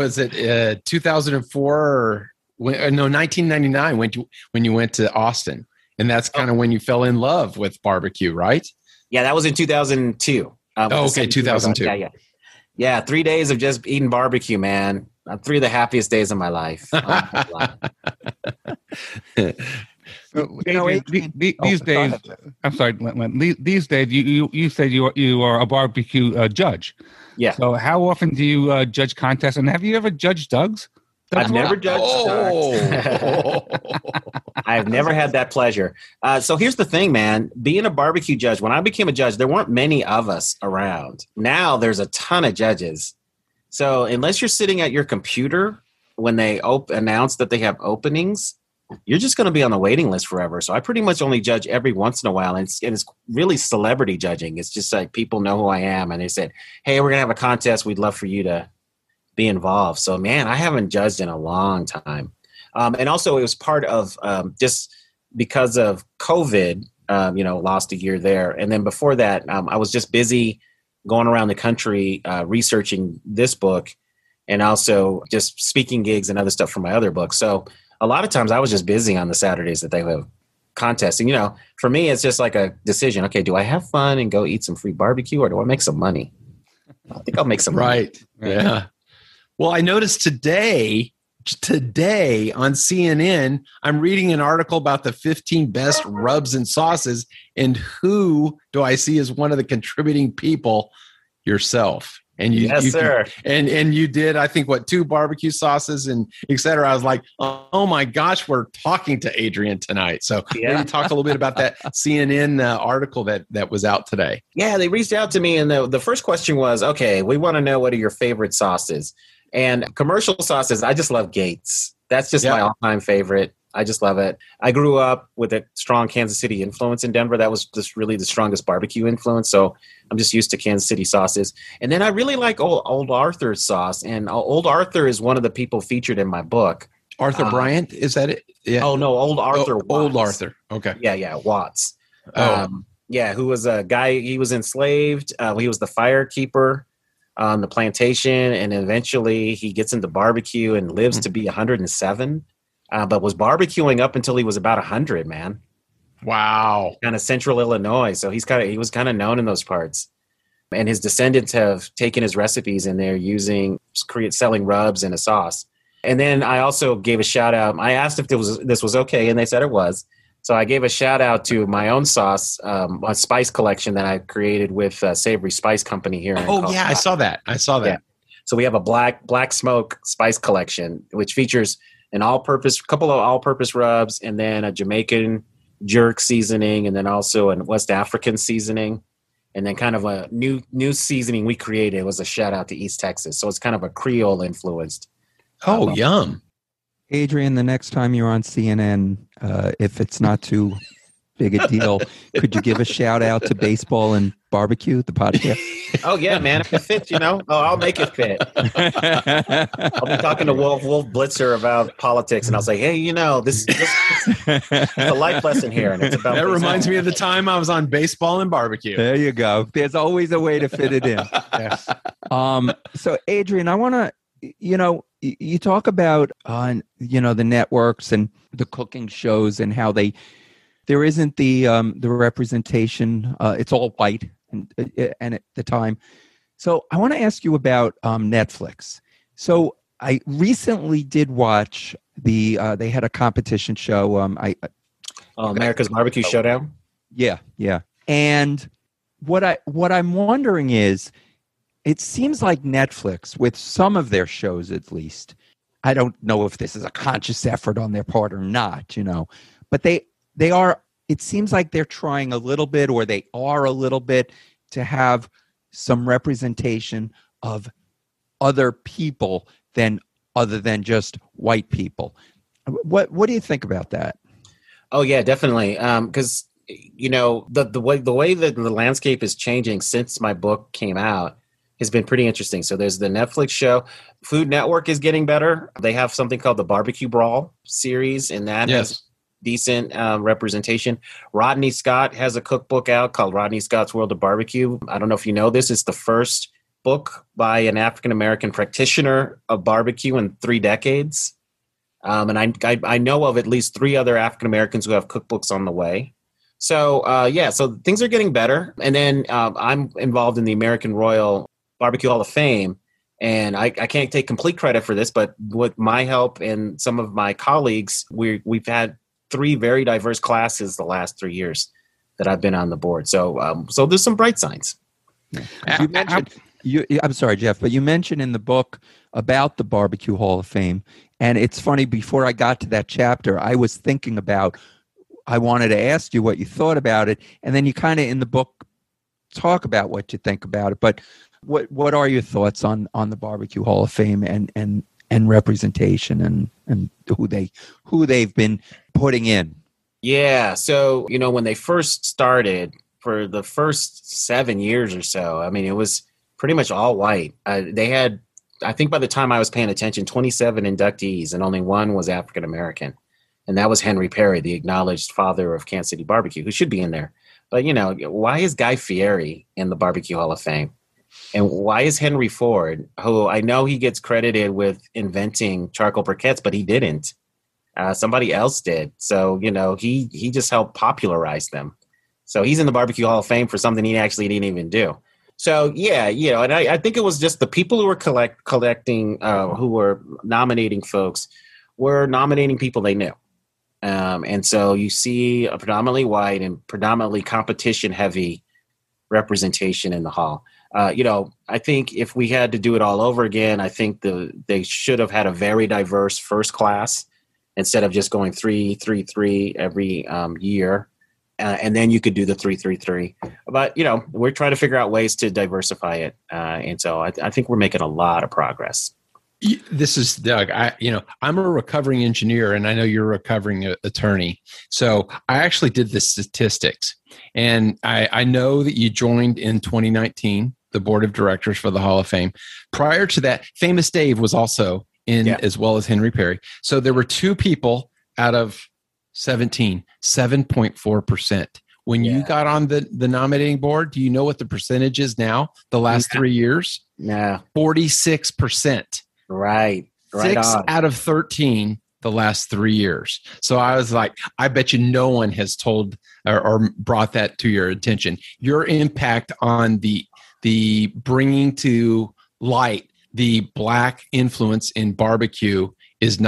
[SPEAKER 7] 2004 or 1999 when you went to Austin, and that's kind of when you fell in love with barbecue, right?
[SPEAKER 6] Yeah, that was in 2002.
[SPEAKER 7] 2002.
[SPEAKER 6] Yeah, 3 days of just eating barbecue, man. 3 of the happiest days of my life.
[SPEAKER 5] These days, I'm sorry, these days you said you are a barbecue judge.
[SPEAKER 6] Yeah.
[SPEAKER 5] So how often do you judge contests, and have you ever judged Doug's?
[SPEAKER 6] I've never judged. I've never had that pleasure. So here's the thing, man. Being a barbecue judge, when I became a judge, there weren't many of us around. Now there's a ton of judges. So unless you're sitting at your computer when they announce that they have openings, you're just going to be on the waiting list forever. So I pretty much only judge every once in a while. And it's really celebrity judging. It's just like people know who I am. And they said, hey, we're going to have a contest. We'd love for you to be involved. So, man, I haven't judged in a long time. And also it was part of just because of COVID, lost a year there. And then before that, I was just busy going around the country researching this book and also just speaking gigs and other stuff for my other book. So a lot of times I was just busy on the Saturdays that they have contests. And, for me, it's just like a decision. Okay, do I have fun and go eat some free barbecue, or do I make some money? I think I'll make some money.
[SPEAKER 7] Right. Yeah. Well, I noticed today on CNN, I'm reading an article about the 15 best rubs and sauces, and who do I see as one of the contributing people? Yourself. And
[SPEAKER 6] sir.
[SPEAKER 7] And you did, I think, 2 barbecue sauces and et cetera. I was like, oh my gosh, we're talking to Adrian tonight. So maybe talk a little bit about that CNN article that was out today.
[SPEAKER 6] Yeah, they reached out to me, and the first question was, okay, we want to know what are your favorite sauces. And commercial sauces, I just love Gates. That's just my all-time favorite. I just love it. I grew up with a strong Kansas City influence in Denver. That was just really the strongest barbecue influence. So I'm just used to Kansas City sauces. And then I really like Old Arthur's sauce. And Old Arthur is one of the people featured in my book.
[SPEAKER 7] Arthur Bryant, is that it? Yeah.
[SPEAKER 6] Oh, no, Old Arthur Watts.
[SPEAKER 7] Old Arthur. Okay.
[SPEAKER 6] Yeah, Watts.
[SPEAKER 7] Oh.
[SPEAKER 6] Who was a guy, he was enslaved. He was the firekeeper on the plantation. And eventually he gets into barbecue and lives to be 107. But was barbecuing up until he was about 100, man.
[SPEAKER 7] Wow.
[SPEAKER 6] Kind of central Illinois. So he was kind of known in those parts. And his descendants have taken his recipes and they're selling rubs and a sauce. And then I also gave a shout out. I asked if this was okay, and they said it was. So I gave a shout out to my own sauce, a spice collection that I created with Savory Spice Company here.
[SPEAKER 7] Yeah, I saw that.
[SPEAKER 6] Yeah. So we have a black smoke spice collection, which features couple of all-purpose rubs, and then a Jamaican jerk seasoning, and then also a West African seasoning, and then kind of a new seasoning we created was a shout out to East Texas. So it's kind of a Creole influenced.
[SPEAKER 7] Oh, yum.
[SPEAKER 4] Adrian, the next time you're on CNN, if it's not too big a deal, could you give a shout out to Baseball and Barbecue, the podcast?
[SPEAKER 6] Oh, yeah, man. If it fits, I'll make it fit. I'll be talking to Wolf Blitzer about politics, and I'll say, hey, this is a life lesson here. And it's about
[SPEAKER 7] that reminds me of the time I was on Baseball and Barbecue.
[SPEAKER 4] There you go. There's always a way to fit it in.
[SPEAKER 5] Yes.
[SPEAKER 4] So, Adrian, I want to, you talk about, the networks and the cooking shows and how there isn't the representation. It's all white and at the time. So I want to ask you about Netflix. So I recently did watch they had a competition show.
[SPEAKER 6] America's Barbecue Showdown.
[SPEAKER 4] Yeah. And what I'm wondering is, it seems like Netflix, with some of their shows at least, I don't know if this is a conscious effort on their part or not, but they are, it seems like they're trying a little bit, or they are a little bit, to have some representation of other people other than just white people. What do you think about that?
[SPEAKER 6] Oh yeah, definitely. Because the way that the landscape is changing since my book came out has been pretty interesting. So there's the Netflix show. Food Network is getting better. They have something called the Barbecue Brawl series, and that has decent representation. Rodney Scott has a cookbook out called Rodney Scott's World of Barbecue. I don't know if you know this. It's the first book by an African-American practitioner of barbecue in 3 decades. And I know of at least 3 other African-Americans who have cookbooks on the way. So, so things are getting better. And then I'm involved in the American Royal Barbecue Hall of Fame. And I can't take complete credit for this, but with my help and some of my colleagues, we've had 3 very diverse classes the last 3 years that I've been on the board. So there's some bright signs.
[SPEAKER 4] You mentioned, I'm sorry, Jeff, but you mentioned in the book about the Barbecue Hall of Fame. And it's funny, before I got to that chapter, I was thinking about, I wanted to ask you what you thought about it. And then you kind of in the book talk about what you think about it. But what are your thoughts on the Barbecue Hall of Fame and representation and who they've been putting in?
[SPEAKER 6] Yeah. So, when they first started, for the first 7 years or so, I mean, it was pretty much all white. They had, I think by the time I was paying attention, 27 inductees, and only 1 was African American. And that was Henry Perry, the acknowledged father of Kansas City barbecue, who should be in there. But, why is Guy Fieri in the Barbecue Hall of Fame? And why is Henry Ford, who I know he gets credited with inventing charcoal briquettes, but he didn't. Somebody else did. So, he just helped popularize them. So he's in the Barbecue Hall of Fame for something he actually didn't even do. So, yeah, and I think it was just the people who were collecting, who were nominating folks, were nominating people they knew. And so you see a predominantly white and predominantly competition-heavy representation in the hall. I think if we had to do it all over again, I think they should have had a very diverse first class instead of just going 3-3-3 every year. And then you could do the 3-3-3. But, we're trying to figure out ways to diversify it. And so I think we're making a lot of progress.
[SPEAKER 7] This is Doug. I'm a recovering engineer, and I know you're a recovering attorney. So I actually did the statistics, and I know that you joined in 2019 the board of directors for the Hall of Fame. Prior to that, Famous Dave was also in, as well as Henry Perry. So there were two people out of 17, 7.4%. When you got on the nominating board, do you know what the percentage is now? The last 3 years?
[SPEAKER 6] Yeah.
[SPEAKER 7] 46%.
[SPEAKER 6] Right.
[SPEAKER 7] 6 out of 13 the last 3 years. So I was like, I bet you no one has told or brought that to your attention. Your impact on the bringing to light the Black influence in barbecue is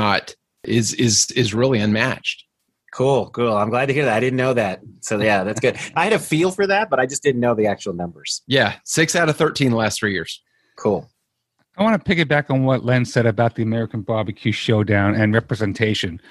[SPEAKER 7] really unmatched.
[SPEAKER 6] Cool. I'm glad to hear that. I didn't know that. So yeah, that's good. I had a feel for that, but I just didn't know the actual numbers.
[SPEAKER 7] Yeah, 6 out of 13 the last 3 years.
[SPEAKER 6] Cool.
[SPEAKER 5] I want to piggyback on what Len said about the American Barbecue Showdown and representation.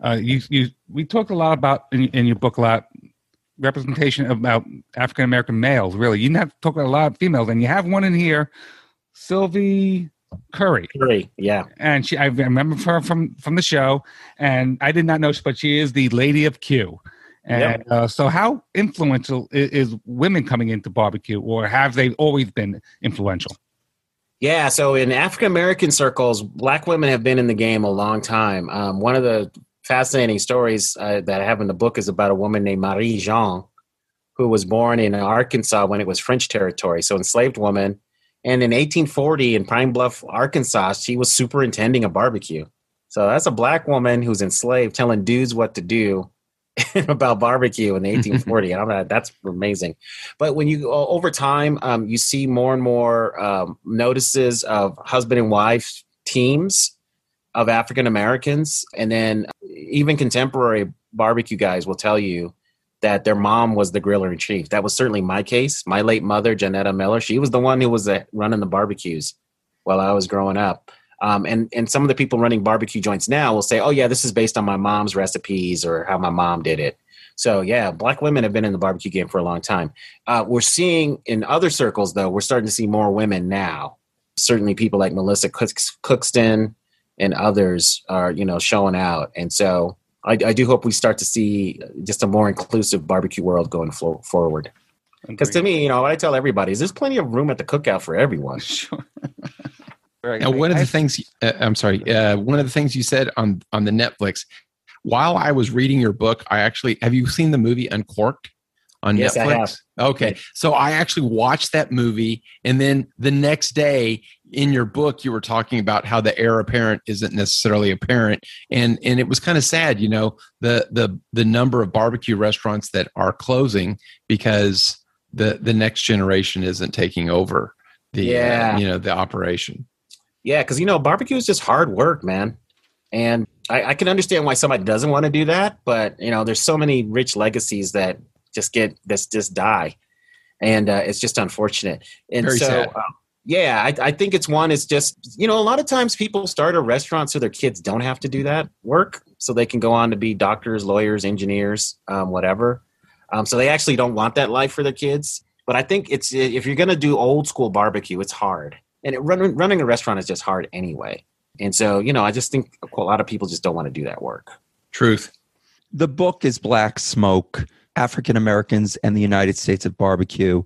[SPEAKER 5] We talked a lot about in your book representation about African American males. Really, you didn't have to talk about a lot of females, and you have one in here, Sylvie Curry,
[SPEAKER 6] yeah,
[SPEAKER 5] and I remember her from the show, and I did not know, but she is the Lady of Q. And so, how influential is women coming into barbecue, or have they always been influential?
[SPEAKER 6] Yeah, so in African American circles, Black women have been in the game a long time. One of the fascinating stories that I have in the book is about a woman named Marie Jean, who was born in Arkansas when it was French territory, so enslaved woman. And in 1840 in Pine Bluff, Arkansas, she was superintending a barbecue. So that's a Black woman who's enslaved telling dudes what to do about barbecue in the 1840. And that's amazing. But when you over time, you see more and more notices of husband and wife teams of African Americans. And then even contemporary barbecue guys will tell you that their mom was the griller in chief. That was certainly my case. My late mother, Janetta Miller, she was the one who was running the barbecues while I was growing up. And some of the people running barbecue joints now will say, oh, yeah, this is based on my mom's recipes or how my mom did it. So, yeah, Black women have been in the barbecue game for a long time. We're seeing in other circles, though, we're starting to see more women now. Certainly people like Melissa Cookston and others are, showing out. And so I do hope we start to see just a more inclusive barbecue world going forward. Because to me, what I tell everybody is there's plenty of room at the cookout for everyone.
[SPEAKER 5] Sure.
[SPEAKER 7] Now, one of the things you said on the Netflix, while I was reading your book, have you seen the movie Uncorked on Netflix?
[SPEAKER 6] Yes, I have.
[SPEAKER 7] Okay. So I actually watched that movie, and then the next day in your book, you were talking about how the heir apparent isn't necessarily apparent. And it was kind of sad, the number of barbecue restaurants that are closing because the next generation isn't taking over the operation.
[SPEAKER 6] Yeah, because, barbecue is just hard work, man. And I can understand why somebody doesn't want to do that. But, there's so many rich legacies that just die. And it's just unfortunate. And
[SPEAKER 7] very sad.
[SPEAKER 6] I think it's just, a lot of times people start a restaurant so their kids don't have to do that work. So they can go on to be doctors, lawyers, engineers, whatever. So they actually don't want that life for their kids. But I think if you're going to do old school barbecue, it's hard. And running a restaurant is just hard anyway. And so, I just think a lot of people just don't want to do that work.
[SPEAKER 7] Truth.
[SPEAKER 4] The book is Black Smoke, African Americans and the United States of Barbecue.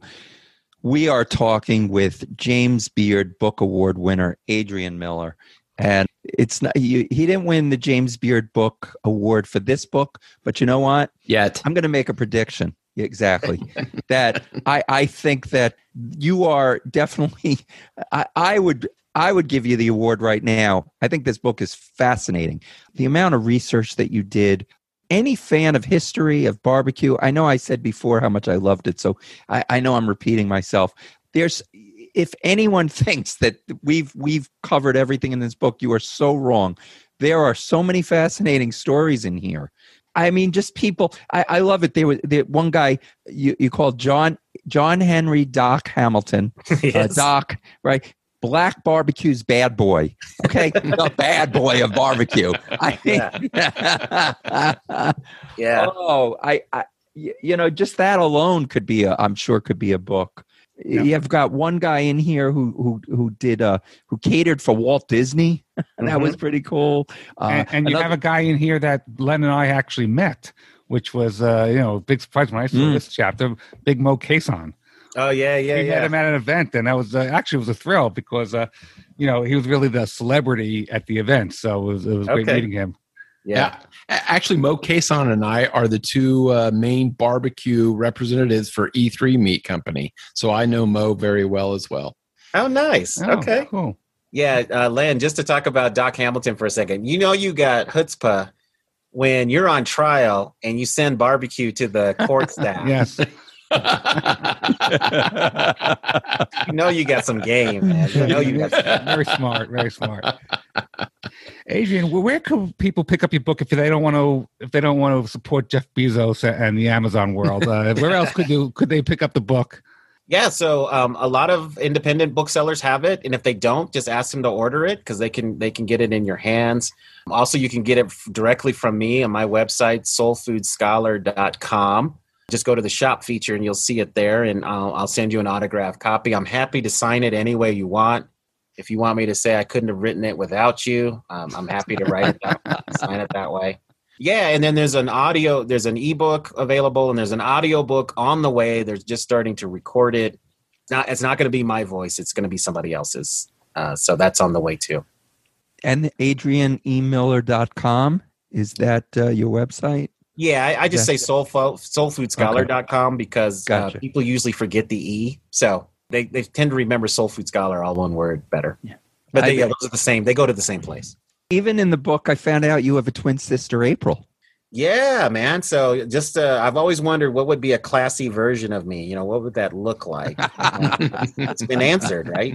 [SPEAKER 4] We are talking with James Beard Book Award winner, Adrian Miller. And it's not he didn't win the James Beard Book Award for this book, but you know what?
[SPEAKER 7] Yet.
[SPEAKER 4] I'm going to make a prediction. Exactly. That I think that you are definitely I would give you the award right now. I think this book is fascinating. The amount of research that you did. Any fan of history of barbecue, I know I said before how much I loved it, so I know I'm repeating myself. If anyone thinks that we've covered everything in this book, you are so wrong. There are so many fascinating stories in here. I mean, just people. I love it. There was one guy you called John Henry Doc Hamilton.
[SPEAKER 6] Yes.
[SPEAKER 4] Doc, right? Black barbecue's bad boy. Okay, the bad boy of barbecue.
[SPEAKER 6] Yeah.
[SPEAKER 4] Oh, just that alone could be I'm sure could be a book. You've got one guy in here who catered for Walt Disney. And that was pretty cool.
[SPEAKER 5] And you have a guy in here that Len and I actually met, which was a big surprise when I saw this chapter. Big Mo Cason.
[SPEAKER 6] Oh yeah.
[SPEAKER 5] We met him at an event, and that was actually it was a thrill because he was really the celebrity at the event. So it was great meeting him.
[SPEAKER 7] Yeah. Actually, Mo Cason and I are the two main barbecue representatives for E3 Meat Company. So I know Mo very well as well.
[SPEAKER 6] Oh, nice. Okay.
[SPEAKER 5] Cool.
[SPEAKER 6] Yeah, Len, just to talk about Doc Hamilton for a second. You got chutzpah when you're on trial and you send barbecue to the court staff.
[SPEAKER 5] Yes.
[SPEAKER 6] You got some game, man. You got some.
[SPEAKER 5] Very smart. Very smart. Adrian, where can people pick up your book if they don't want to support Jeff Bezos and the Amazon world? Where else could they pick up the book?
[SPEAKER 6] Yeah, so a lot of independent booksellers have it, and if they don't, just ask them to order it because they can get it in your hands. Also, you can get it directly from me on my website, soulfoodscholar.com. Just go to the shop feature and you'll see it there, and I'll send you an autographed copy. I'm happy to sign it any way you want. If you want me to say I couldn't have written it without you, I'm happy to write it sign it that way. Yeah, and then there's an ebook available, and there's an audio book on the way. They're just starting to record it. It's not going to be my voice. It's going to be somebody else's. So that's on the way too.
[SPEAKER 4] And AdrianEMiller.com, is that your website?
[SPEAKER 6] Yeah, I just say soulfoodscholar.com because people usually forget the E. So they tend to remember Soul Food Scholar, all one word, better. Yeah. But those are the same. They go to the same place.
[SPEAKER 4] Even in the book, I found out you have a twin sister, April.
[SPEAKER 6] Yeah, man. So just I've always wondered what would be a classy version of me. What would that look like? It's been answered, right?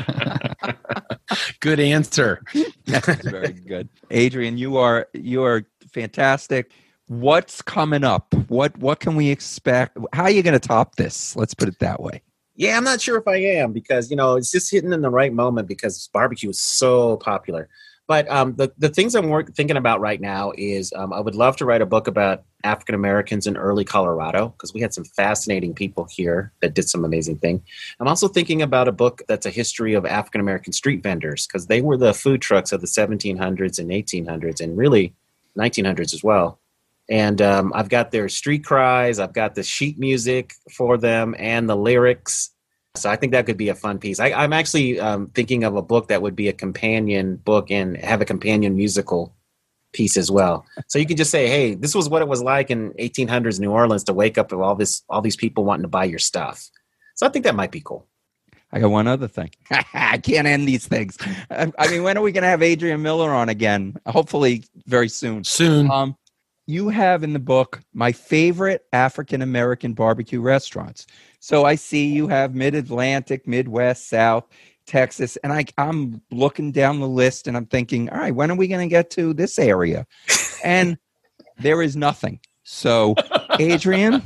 [SPEAKER 7] Good answer.
[SPEAKER 4] That's very good. Adrian, you are fantastic. What's coming up? What can we expect? How are you going to top this? Let's put it that way.
[SPEAKER 6] Yeah, I'm not sure if I am because, it's just hitting in the right moment because barbecue is so popular. But the things I'm thinking about right now is I would love to write a book about African Americans in early Colorado because we had some fascinating people here that did some amazing thing. I'm also thinking about a book that's a history of African American street vendors because they were the food trucks of the 1700s and 1800s and really 1900s as well. And I've got their street cries. I've got the sheet music for them and the lyrics. So I think that could be a fun piece. I'm actually thinking of a book that would be a companion book and have a companion musical piece as well. So you can just say, hey, this was what it was like in 1800s New Orleans to wake up with all these people wanting to buy your stuff. So I think that might be cool.
[SPEAKER 4] I got one other thing. I can't end these things. I mean, when are we going to have Adrian Miller on again? Hopefully very soon.
[SPEAKER 7] Soon.
[SPEAKER 4] You have in the book my favorite African-American barbecue restaurants. So I see you have Mid-Atlantic, Midwest, South, Texas, and I'm looking down the list and I'm thinking, all right, when are we going to get to this area? And there is nothing. So Adrian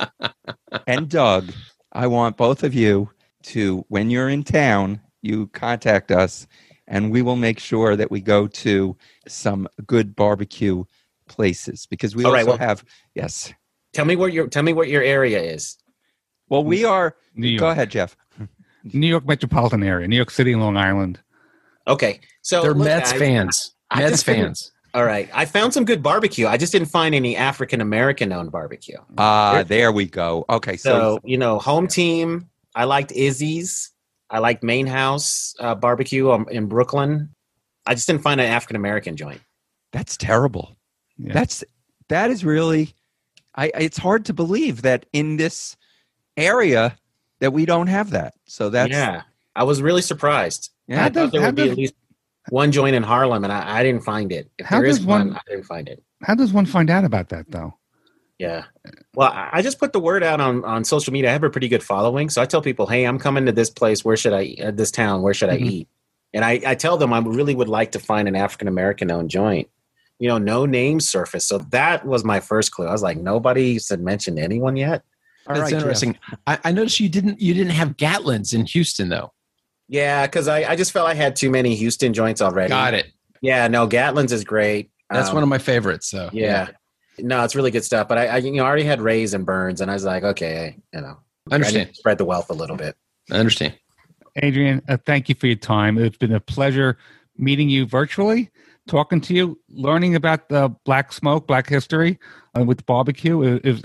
[SPEAKER 4] and Doug, I want both of you to, when you're in town, you contact us and we will make sure that we go to some good barbecue places because we have. Yes.
[SPEAKER 6] Tell me what your area is.
[SPEAKER 4] Well, we are.
[SPEAKER 5] New York.
[SPEAKER 4] Go ahead, Jeff.
[SPEAKER 5] New York metropolitan area, New York City and Long Island.
[SPEAKER 6] Okay, so
[SPEAKER 7] they're Mets fans. Mets fans.
[SPEAKER 6] All right, I found some good barbecue. I just didn't find any African American owned barbecue.
[SPEAKER 4] There we go. Okay,
[SPEAKER 6] so home team. I liked Izzy's. I liked Main House barbecue in Brooklyn. I just didn't find an African American joint.
[SPEAKER 4] That's terrible. Yeah. That is really. It's hard to believe that in this area that we don't have that. So that's
[SPEAKER 6] I was really surprised.
[SPEAKER 4] Yeah,
[SPEAKER 6] I thought there would be at least one joint in Harlem, and I didn't find it. If there is one, I didn't find it.
[SPEAKER 5] How does one find out about that, though?
[SPEAKER 6] Yeah. Well, I just put the word out on social media. I have a pretty good following, so I tell people, "Hey, I'm coming to this place. Where should I? This town. Where should I eat?" And I tell them I really would like to find an African American owned joint. No name surface. So that was my first clue. I was like, nobody said mentioned anyone yet.
[SPEAKER 7] That's interesting. I noticed you didn't have Gatlin's in Houston though.
[SPEAKER 6] Yeah, because I just felt I had too many Houston joints already.
[SPEAKER 7] Got it.
[SPEAKER 6] Yeah, no, Gatlin's is great.
[SPEAKER 7] That's one of my favorites. So
[SPEAKER 6] yeah. No, it's really good stuff. But I already had Ray's and Burns, and I was like, okay,
[SPEAKER 7] understand.
[SPEAKER 6] Spread the wealth a little bit.
[SPEAKER 7] I understand.
[SPEAKER 5] Adrian, thank you for your time. It's been a pleasure meeting you virtually, talking to you, learning about the Black Smoke, Black history with barbecue.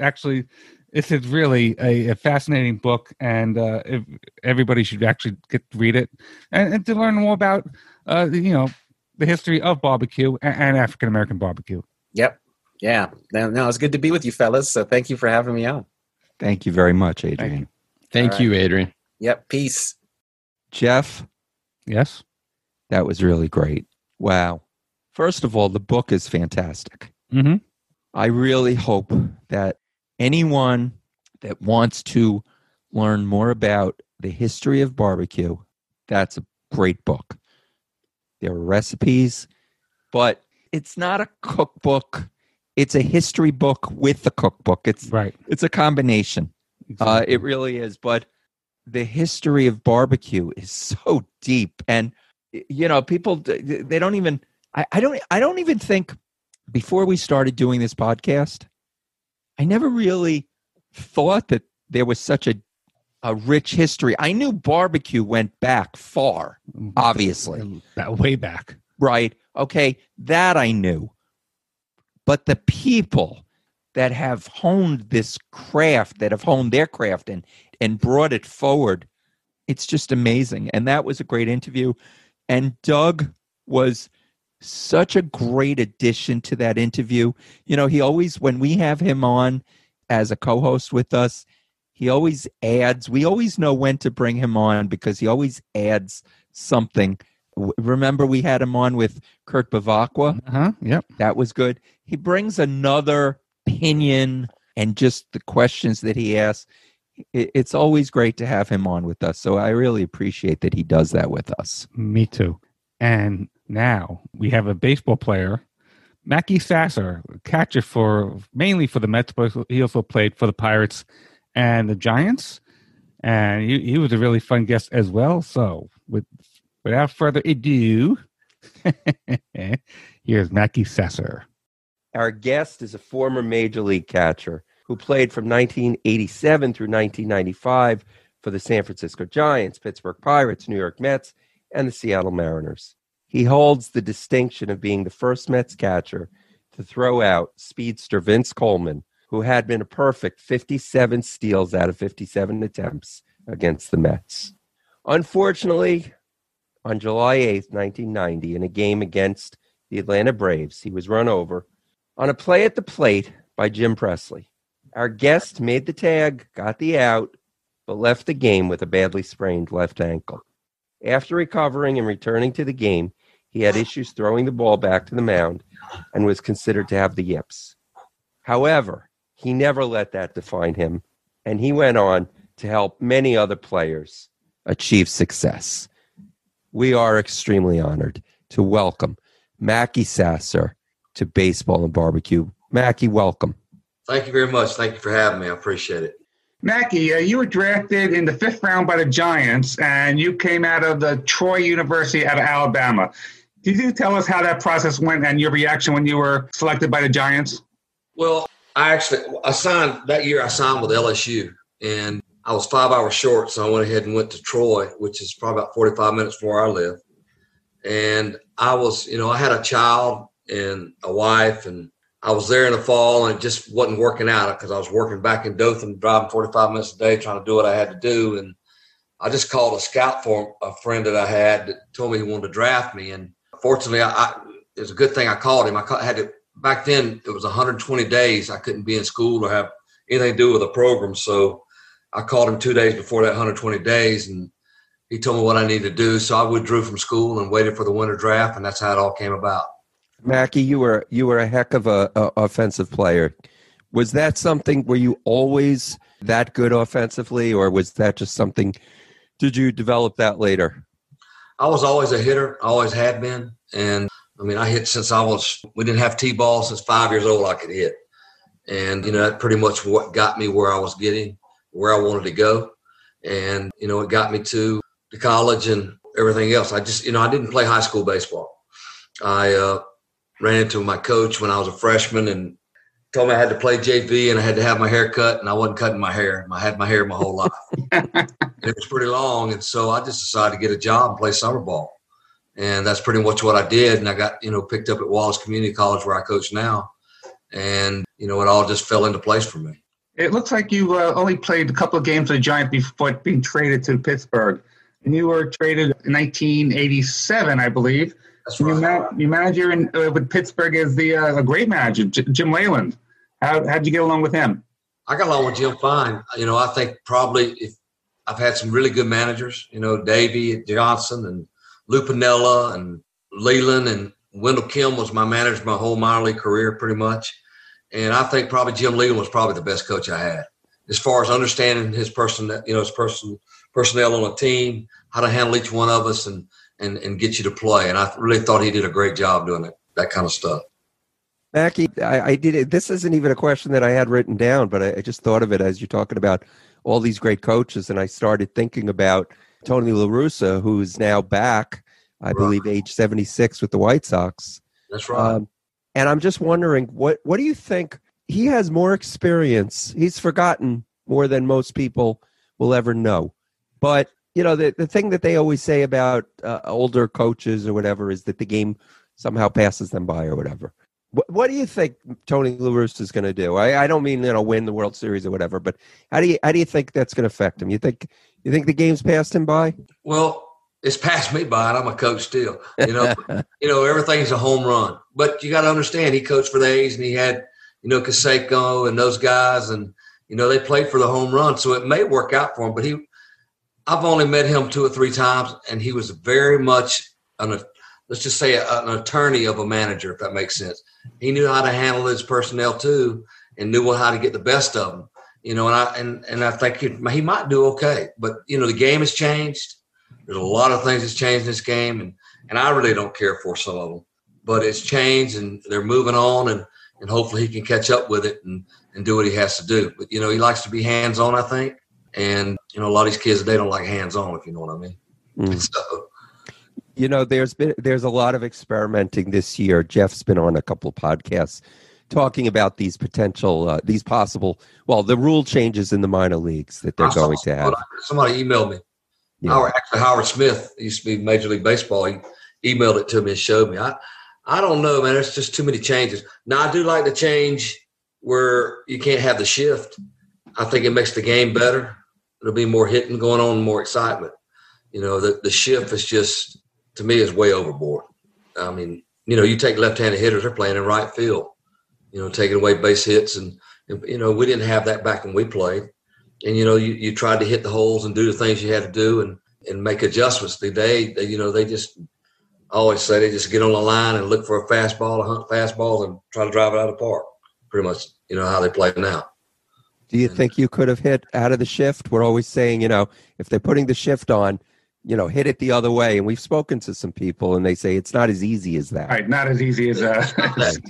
[SPEAKER 5] This is really a fascinating book, and everybody should actually get to read it and to learn more about, the history of barbecue and African American barbecue.
[SPEAKER 6] Yep. Yeah. No, it's good to be with you, fellas. So thank you for having me on.
[SPEAKER 4] Thank you very much, Adrian.
[SPEAKER 7] Thank you, Adrian.
[SPEAKER 6] Yep. Peace.
[SPEAKER 4] Jeff,
[SPEAKER 5] Yes?
[SPEAKER 4] that was really great. Wow. First of all, the book is fantastic.
[SPEAKER 5] Mm-hmm.
[SPEAKER 4] I really hope that anyone that wants to learn more about the history of barbecue, that's a great book. There are recipes, but it's not a cookbook. It's a history book with a cookbook. It's a combination.
[SPEAKER 5] Exactly.
[SPEAKER 4] It really is. But the history of barbecue is so deep, and people they don't even. I don't even think before we started doing this podcast, I never really thought that there was such a rich history. I knew barbecue went back far, obviously.
[SPEAKER 5] Way back.
[SPEAKER 4] Right. Okay. That I knew. But the people that have honed this craft, that have honed their craft and brought it forward, it's just amazing. And that was a great interview. And Doug was such a great addition to that interview. He always, when we have him on as a co-host with us, he always adds, we always know when to bring him on because he always adds something. Remember we had him on with Kurt Bavacqua?
[SPEAKER 5] Uh-huh. Yep.
[SPEAKER 4] That was good. He brings another opinion and just the questions that he asks. It's always great to have him on with us. So I really appreciate that he does that with us.
[SPEAKER 5] Me too. And now we have a baseball player, Mackey Sasser, catcher mainly for the Mets, but he also played for the Pirates and the Giants. And he was a really fun guest as well. So without further ado, here's Mackey Sasser.
[SPEAKER 8] Our guest is a former Major League catcher who played from 1987 through 1995 for the San Francisco Giants, Pittsburgh Pirates, New York Mets, and the Seattle Mariners. He holds the distinction of being the first Mets catcher to throw out speedster Vince Coleman, who had been a perfect 57 steals out of 57 attempts against the Mets. Unfortunately, on July 8th, 1990, in a game against the Atlanta Braves, he was run over on a play at the plate by Jim Presley. Our guest made the tag, got the out, but left the game with a badly sprained left ankle. After recovering and returning to the game, he had issues throwing the ball back to the mound and was considered to have the yips. However, he never let that define him, and he went on to help many other players achieve success. We are extremely honored to welcome Mackey Sasser to Baseball and Barbecue. Mackey, welcome.
[SPEAKER 9] Thank you very much. Thank you for having me. I appreciate it.
[SPEAKER 10] Mackey, you were drafted in the 5th round by the Giants, and you came out of the Troy University out of Alabama. Could you tell us how that process went and your reaction when you were selected by the Giants?
[SPEAKER 9] Well, I signed that year. I signed with LSU, and I was 5 hours short, so I went ahead and went to Troy, which is probably about 45 minutes from where I live. And I was, I had a child and a wife, and I was there in the fall, and it just wasn't working out because I was working back in Dothan, driving 45 minutes a day, trying to do what I had to do. And I just called a scout for a friend that I had that told me he wanted to draft me. And fortunately, it was a good thing I called him. Back then, it was 120 days. I couldn't be in school or have anything to do with the program. So I called him 2 days before that 120 days, and he told me what I needed to do. So I withdrew from school and waited for the winter draft, and that's how it all came about.
[SPEAKER 8] Mackey, you were a heck of a offensive player. Was that something? Were you always that good offensively, or was that just something? Did you develop that later?
[SPEAKER 9] I was always a hitter. I always had been, and I hit since we didn't have T-ball since 5 years old. I could hit, and that pretty much what got me where I was getting, where I wanted to go, and it got me to college and everything else. I just I didn't play high school baseball. I ran into my coach when I was a freshman, and told me I had to play JV and I had to have my hair cut, and I wasn't cutting my hair. I had my hair my whole life. It was pretty long, and so I just decided to get a job and play summer ball. And that's pretty much what I did. And I got, picked up at Wallace Community College where I coach now. And, it all just fell into place for me.
[SPEAKER 10] It looks like you only played a couple of games with the Giants before being traded to Pittsburgh. And you were traded in 1987, I believe.
[SPEAKER 9] That's right.
[SPEAKER 10] Your manager with Pittsburgh is a great manager, Jim Leyland. How'd you get along with him?
[SPEAKER 9] I got along with Jim fine. I think probably if I've had some really good managers, Davey Johnson and Lou Piniella and Leland, and Wendell Kim was my manager my whole minor league career pretty much. And I think probably Jim Leland was probably the best coach I had as far as understanding his personnel on a team, how to handle each one of us and get you to play. And I really thought he did a great job doing that kind of stuff.
[SPEAKER 8] Mackie, I did it. This isn't even a question that I had written down, but I just thought of it as you're talking about all these great coaches. And I started thinking about Tony La Russa, who's now back, I believe, age 76 with the White Sox.
[SPEAKER 9] That's right.
[SPEAKER 8] And I'm just wondering, what do you think? He has more experience. He's forgotten more than most people will ever know. But, the thing that they always say about older coaches or whatever is that the game somehow passes them by or whatever. What do you think Tony La Russa is going to do? I don't mean, win the World Series or whatever, but how do you think that's going to affect him? You think the game's passed him by?
[SPEAKER 9] Well, it's passed me by, and I'm a coach still. Everything's a home run. But you got to understand, he coached for the A's, and he had, Canseco and those guys, and they played for the home run, so it may work out for him. But I've only met him 2 or 3 times, and he was very much let's just say an attorney of a manager, if that makes sense. He knew how to handle his personnel too, and knew how to get the best of them. And I think he might do okay. But the game has changed. There's a lot of things that's changed in this game, and I really don't care for some of them. But it's changed, and they're moving on, and hopefully he can catch up with it and do what he has to do. But he likes to be hands-on, I think. And a lot of these kids, they don't like hands-on, if you know what I mean. So.
[SPEAKER 8] There's a lot of experimenting this year. Jeff's been on a couple of podcasts talking about these potential, the rule changes in the minor leagues that they're going to have.
[SPEAKER 9] Somebody emailed me. Yeah. Howard Smith used to be Major League Baseball. He emailed it to me and showed me. I don't know, man. There's just too many changes. Now, I do like the change where you can't have the shift. I think it makes the game better. There'll be more hitting going on, more excitement. The shift is just, to me, is way overboard. I mean, you take left-handed hitters, they're playing in right field, taking away base hits. And we didn't have that back when we played. And, you tried to hit the holes and do the things you had to do and make adjustments. They just always say they just get on the line and look for a fastball, hunt fastballs, and try to drive it out of the park. Pretty much, how they play now.
[SPEAKER 8] Do you think you could have hit out of the shift? We're always saying, if they're putting the shift on, hit it the other way. And we've spoken to some people, and they say it's not as easy as that.
[SPEAKER 10] Right, not as easy as that.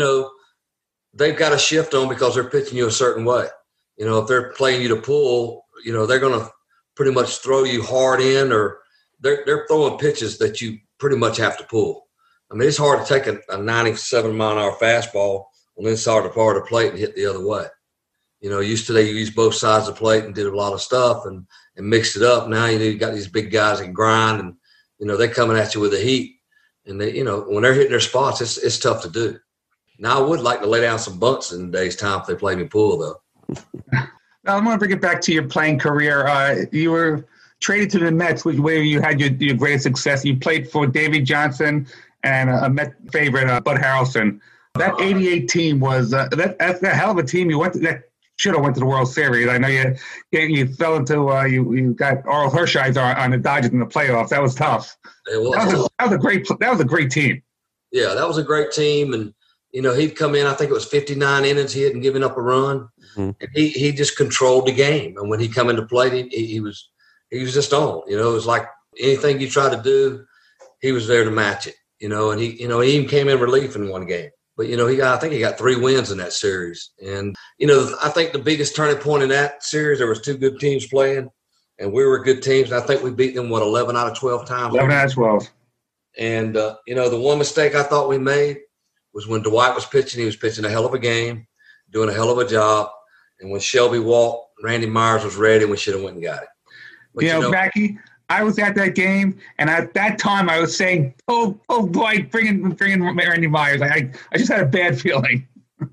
[SPEAKER 9] They've got a shift on because they're pitching you a certain way. If they're playing you to pull, they're going to pretty much throw you hard in, or they're throwing pitches that you pretty much have to pull. I mean, it's hard to take a 97-mile-an-hour fastball on the inside of the part of the plate and hit the other way. Used to they use both sides of the plate and did a lot of stuff and mixed it up. Now, you got these big guys that grind, and, they're coming at you with the heat. And they, when they're hitting their spots, it's tough to do. Now, I would like to lay down some bunts in a day's time if they play me pull, though.
[SPEAKER 10] Now, I'm going to bring it back to your playing career. You were traded to the Mets, where you had your greatest success. You played for Davey Johnson and a Met favorite, Bud Harrelson. That '88 team was that's a hell of a team. That should have went to the World Series. I know you fell into you got Oral Hershiser on the Dodgers in the playoffs. That was tough.
[SPEAKER 9] It was.
[SPEAKER 10] That was a great team.
[SPEAKER 9] Yeah, that was a great team, and he'd come in. I think it was 59 innings. He hadn't given up a run, and he just controlled the game. And when he come into play, he was just on. It was like anything you try to do, he was there to match it. And he even came in relief in one game. But, I think he got 3 wins in that series. And, I think the biggest turning point in that series, there was 2 good teams playing, and we were good teams. I think we beat them, 11 out of 12 times?
[SPEAKER 10] 11 out of 12.
[SPEAKER 9] And, the one mistake I thought we made was when Dwight was pitching. He was pitching a hell of a game. doing a hell of a job. And when Shelby walked, Randy Myers was ready, we should have went and got it. But,
[SPEAKER 10] Mackie, I was at that game, and at that time I was saying, oh boy, bring in Randy Myers. I just had a bad feeling.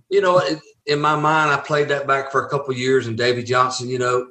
[SPEAKER 9] In my mind, I played that back for a couple of years, and Davey Johnson,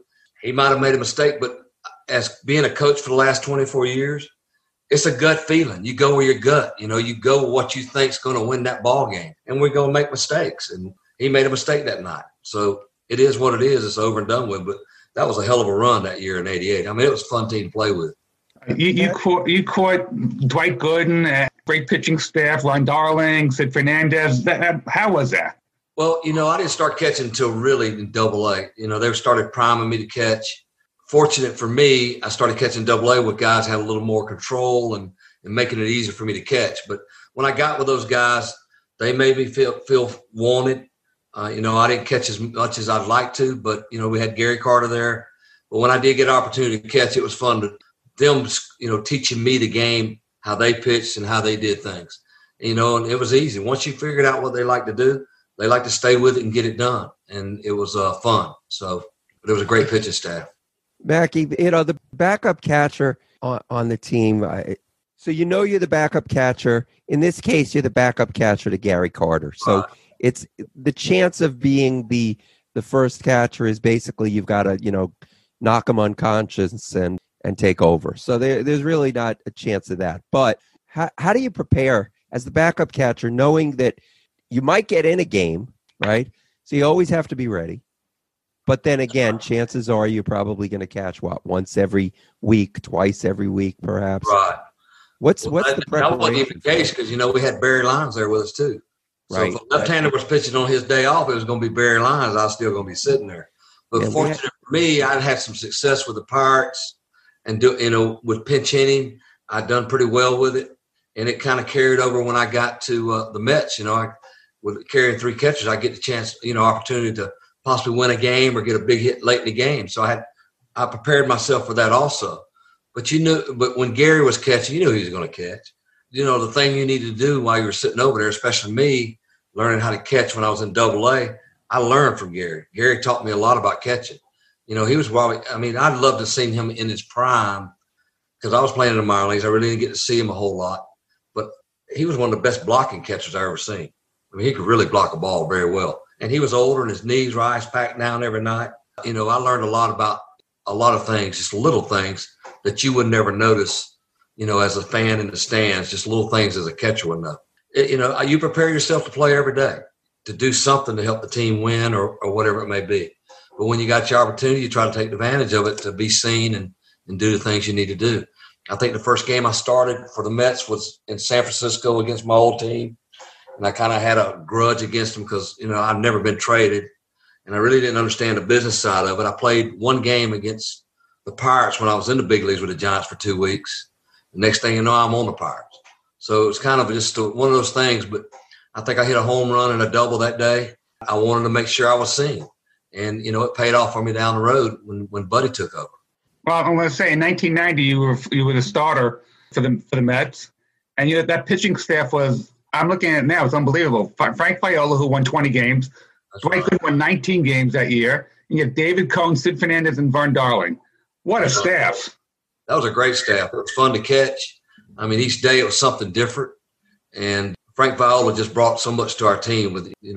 [SPEAKER 9] he might have made a mistake, but as being a coach for the last 24 years, it's a gut feeling. You go with your gut. You go with what you think's going to win that ball game, and we're going to make mistakes. And he made a mistake that night. So it is what it is. It's over and done with. But that was a hell of a run that year in '88. I mean, it was a fun team to play with.
[SPEAKER 10] You caught Dwight Gooden, great pitching staff, Ron Darling, Sid Fernandez. How was that?
[SPEAKER 9] Well, I didn't start catching until really in Double-A. They started priming me to catch. Fortunate for me, I started catching Double-A with guys who had a little more control and making it easier for me to catch. But when I got with those guys, they made me feel wanted. I didn't catch as much as I'd like to, but, we had Gary Carter there. But when I did get an opportunity to catch, it was fun to them, teaching me the game, how they pitched and how they did things. And it was easy. Once you figured out what they like to do, they like to stay with it and get it done. And it was fun. So it was a great pitching staff.
[SPEAKER 8] Mackie, the backup catcher on the team, so you're the backup catcher. In this case, you're the backup catcher to Gary Carter. So it's the chance of being the first catcher is basically you've got to, knock him unconscious and take over. So there's really not a chance of that. But how do you prepare as the backup catcher, knowing that you might get in a game, right? So you always have to be ready. But then again, chances are you're probably going to catch once every week, twice every week, perhaps.
[SPEAKER 9] Right.
[SPEAKER 8] What's the preparation?
[SPEAKER 9] That wasn't even the case because, we had Barry Lyons there with us too. So
[SPEAKER 8] right.
[SPEAKER 9] if a left-hander was pitching on his day off, it was going to be Barry Lyons. I was still going to be sitting there. But fortunately for me, I'd had some success with the Pirates and with pinch hitting. I'd done pretty well with it. And it kind of carried over when I got to the Mets. With carrying three catchers, I get the chance, opportunity to possibly win a game or get a big hit late in the game. So I prepared myself for that also. But but when Gary was catching, you knew he was going to catch. The thing you needed to do while you were sitting over there, especially me, learning how to catch when I was in Double-A, I learned from Gary. Gary taught me a lot about catching. He was probably, I'd love to have seen him in his prime because I was playing in the minor leagues. I really didn't get to see him a whole lot. But he was one of the best blocking catchers I ever seen. He could really block a ball very well. And he was older and his knees were ice packed down every night. I learned a lot about a lot of things, just little things that you would never notice, as a fan in the stands, just little things as a catcher would know. You prepare yourself to play every day, to do something to help the team win or whatever it may be. But when you got your opportunity, you try to take advantage of it to be seen and do the things you need to do. I think the first game I started for the Mets was in San Francisco against my old team. And I kind of had a grudge against them because, I've never been traded. And I really didn't understand the business side of it. I played one game against the Pirates when I was in the big leagues with the Giants for 2 weeks. The next thing you know, I'm on the Pirates. So it was kind of just one of those things. But I think I hit a home run and a double that day. I wanted to make sure I was seen. And, it paid off for me down the road when Buddy took over.
[SPEAKER 10] Well, I'm going to say in 1990, you were the starter for the Mets. And that pitching staff was, I'm looking at it now, it's unbelievable. Frank Viola, who won 20 games. Dwight Gooden won 19 games that year. And you have David Cone, Sid Fernandez, and Vern Darling. What a staff.
[SPEAKER 9] That was a great staff. It was fun to catch. Each day it was something different. And Frank Viola just brought so much to our team.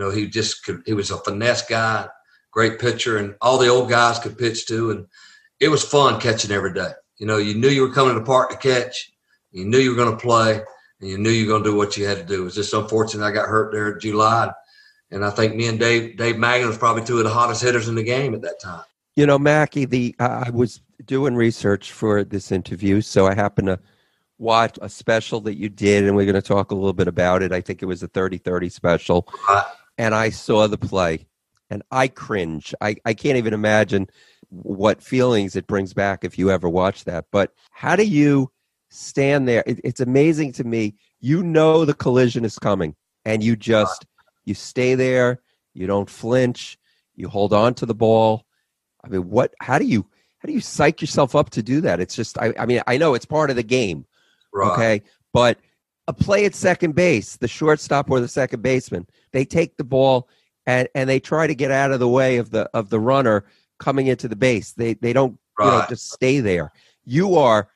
[SPEAKER 9] He was a finesse guy, great pitcher, and all the old guys could pitch too. And it was fun catching every day. You knew you were coming to the park to catch. You knew you were going to play. And you knew you were going to do what you had to do. It was just unfortunate I got hurt there in July. And I think me and Dave Magnan was probably two of the hottest hitters in the game at that time.
[SPEAKER 8] Mackie, I was doing research for this interview, so I happened to watch a special that you did, and we're going to talk a little bit about it. I think it was a 30-30 special. And I saw the play, and I cringe. I can't even imagine what feelings it brings back if you ever watch that. But how do you stand there? It's amazing to me. The collision is coming, and you stay there. You don't flinch. You hold on to the ball. How do you psych yourself up to do that? It's just, I know it's part of the game. Right. Okay. But a play at second base, the shortstop or the second baseman, they take the ball and they try to get out of the way of the runner coming into the base. They don't just stay there. You're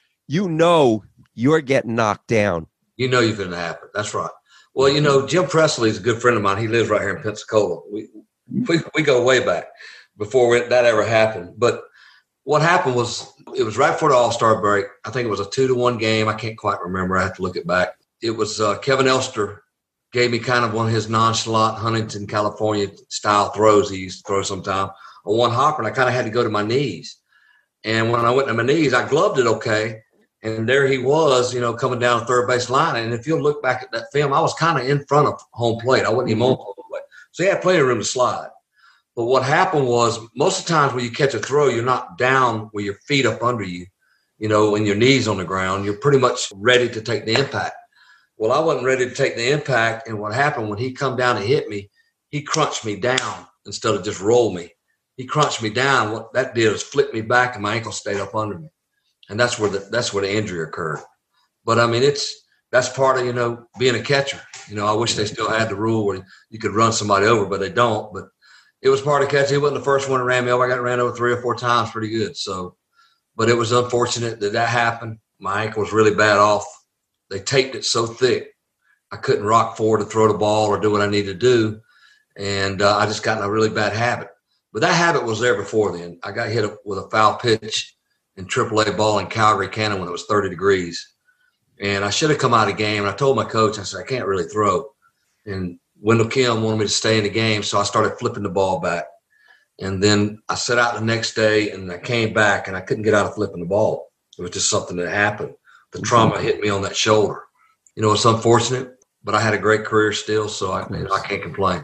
[SPEAKER 8] getting knocked down.
[SPEAKER 9] You know you're going to happen. That's right. Well, Jim Presley is a good friend of mine. He lives right here in Pensacola. We go way back before that ever happened. But what happened was it was right before the All-Star break. I think it was a 2-1 game. I can't quite remember. I have to look it back. It was Kevin Elster gave me kind of one of his nonchalant Huntington, California style throws he used to throw sometime on one hopper, and I kind of had to go to my knees. And when I went to my knees, I gloved it okay. And there he was, coming down the third base line. And if you'll look back at that film, I was kind of in front of home plate. I wasn't even on home plate. So he had plenty of room to slide. But what happened was most of the times when you catch a throw, you're not down with your feet up under you, and your knees on the ground. You're pretty much ready to take the impact. Well, I wasn't ready to take the impact. And what happened when he come down and hit me, he crunched me down instead of just roll me. He crunched me down. What that did was flip me back and my ankle stayed up under me. And that's where the injury occurred. But I mean, that's part of, being a catcher. I wish they still had the rule where you could run somebody over, but they don't. But it was part of catching. He wasn't the first one that ran me over. I got ran over 3 or 4 times pretty good. So, but it was unfortunate that happened. My ankle was really bad off. They taped it so thick, I couldn't rock forward to throw the ball or do what I needed to do. And I just got in a really bad habit. But that habit was there before then. I got hit with a foul pitch in AAA ball in Calgary, Canada when it was 30 degrees. And I should have come out of the game. And I told my coach, I said, I can't really throw. And Wendell Kim wanted me to stay in the game, so I started flipping the ball back. And then I set out the next day, and I came back, and I couldn't get out of flipping the ball. It was just something that happened. The trauma hit me on that shoulder. It's unfortunate, but I had a great career still, so I can't complain.